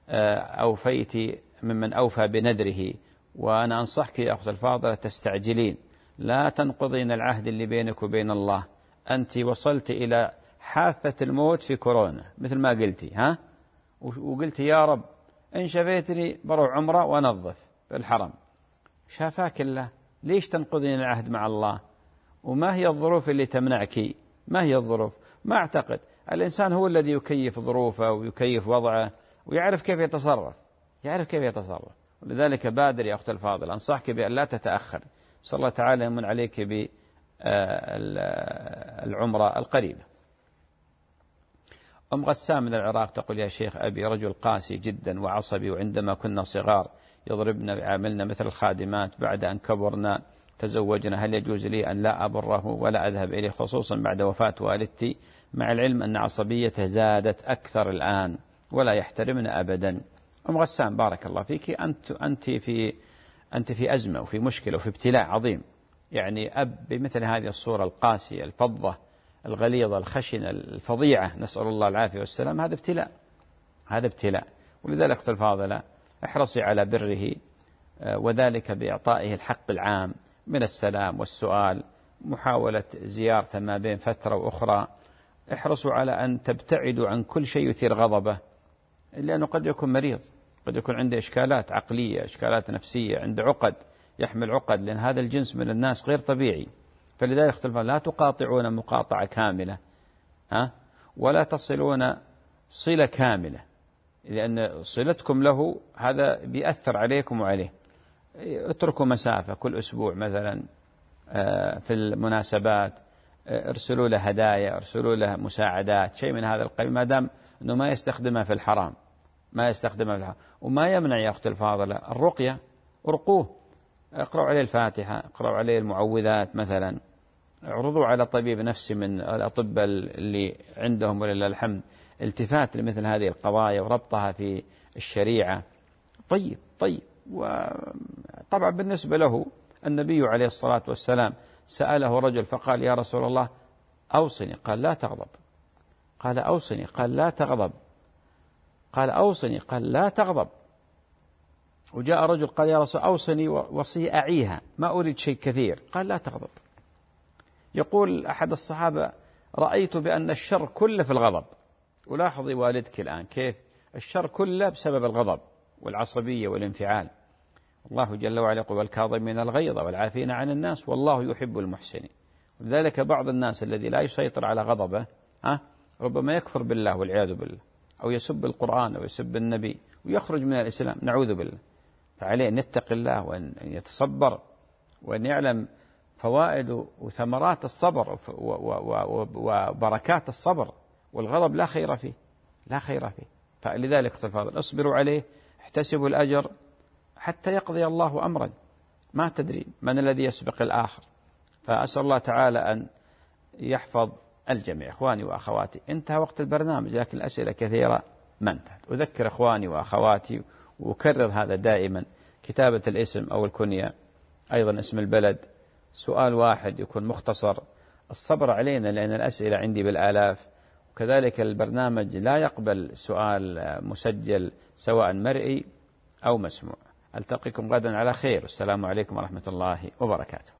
أوفيت ممن أوفى بنذره. وأنا أنصحك يا أخت الفاضلة تستعجلين، لا تنقضين العهد اللي بينك وبين الله. أنت وصلت إلى حافة الموت في كورونا مثل ما قلتي، ها وقلتي: يا رب إن شفيتني بروح عمرة وأنظف في الحرم. شافاك الله، ليش تنقضين العهد مع الله؟ وما هي الظروف اللي تمنعك؟ ما هي الظروف؟ ما أعتقد الإنسان هو الذي يكيف ظروفه ويكيف وضعه ويعرف كيف يتصرف، يعرف كيف يتصرف. ولذلك بادر يا أخت الفاضل، أنصحك بأن لا تتأخر. صلى الله تعالى يمن عليك بالعمرة القريبة. أم غسان من العراق تقول: يا شيخ، أبي رجل قاسي جدا وعصبي، وعندما كنا صغار يضربنا ويعاملنا مثل الخادمات، بعد أن كبرنا تزوجنا، هل يجوز لي أن لا أبره ولا أذهب إليه، خصوصا بعد وفاة والدتي، مع العلم أن عصبيته زادت أكثر الآن ولا يحترمنا أبدا؟ أم غسان بارك الله فيك، أنت أنت في أنت في أزمة وفي مشكلة وفي ابتلاء عظيم. يعني أب بمثل هذه الصورة القاسية الفظة الغليظة الخشنة الفظيعة، نسأل الله العافية والسلام، هذا ابتلاء، هذا ابتلاء. ولذلك أختي الفاضلة احرصي على بره، وذلك بإعطائه الحق العام من السلام والسؤال، محاولة زيارته ما بين فترة وأخرى. احرصوا على أن تبتعدوا عن كل شيء يثير غضبه، لأنه قد يكون مريض، قد يكون عنده إشكالات عقلية، إشكالات نفسية، عنده عقد، يحمل عقد، لأن هذا الجنس من الناس غير طبيعي. فلذلك اختلف، لا تقاطعون مقاطعة كاملة، ها، ولا تصلون صلة كاملة، لأن صلتكم له هذا بيأثر عليكم وعليه. اتركوا مسافة كل أسبوع مثلا في المناسبات، ارسلوا له هدايا، ارسلوا له مساعدات، شيء من هذا القبيل، ما دام أنه ما يستخدمها في الحرام، ما يستخدمها في الحرام. وما يمنع يا أختي الفاضلة الرقية، ارقوه، اقرأوا عليه الفاتحة، اقرأوا عليه المعوذات مثلا، اعرضوا على طبيب نفسي من الأطباء اللي عندهم ولله الحمد التفات لمثل هذه القضايا وربطها في الشريعة. طيب طيب. وطبعا بالنسبة له النبي عليه الصلاة والسلام سأله رجل فقال يا رسول الله أوصني، قال لا تغضب، قال أوصني، قال لا تغضب، قال أوصني، قال لا تغضب. وجاء رجل قال يا رسول أوصني وصي أعيها، ما أريد شيء كثير، قال لا تغضب. يقول أحد الصحابة رأيت بأن الشر كله في الغضب. ولاحظي والدك الآن كيف الشر كله بسبب الغضب والعصبية والانفعال. الله جل وعلا يقول والكاظمين الغيظ والعافين عن الناس والله يحب المحسنين. لذلك بعض الناس الذي لا يسيطر على غضبه ها ربما يكفر بالله والعياذ بالله، أو يسب القرآن أو يسب النبي ويخرج من الإسلام، نعوذ بالله. فعليه أن يتقي الله وأن يتصبر وأن يعلم فوائد وثمرات الصبر وبركات الصبر، والغضب لا خير فيه، لا خير فيه. فلذلك تفضل اصبروا عليه، احتسبوا الأجر حتى يقضي الله أمرا، ما تدري من الذي يسبق الآخر. فأسأل الله تعالى أن يحفظ الجميع. إخواني وأخواتي، انتهى وقت البرنامج لكن الأسئلة كثيرة ما انتهت. أذكر إخواني وأخواتي وأكرر هذا دائما، كتابة الاسم أو الكنية، أيضا اسم البلد، سؤال واحد يكون مختصر. الصبر علينا لأن الأسئلة عندي بالآلاف، وكذلك البرنامج لا يقبل سؤال مسجل سواء مرئي أو مسموع. ألتقيكم غدا على خير، والسلام عليكم ورحمة الله وبركاته.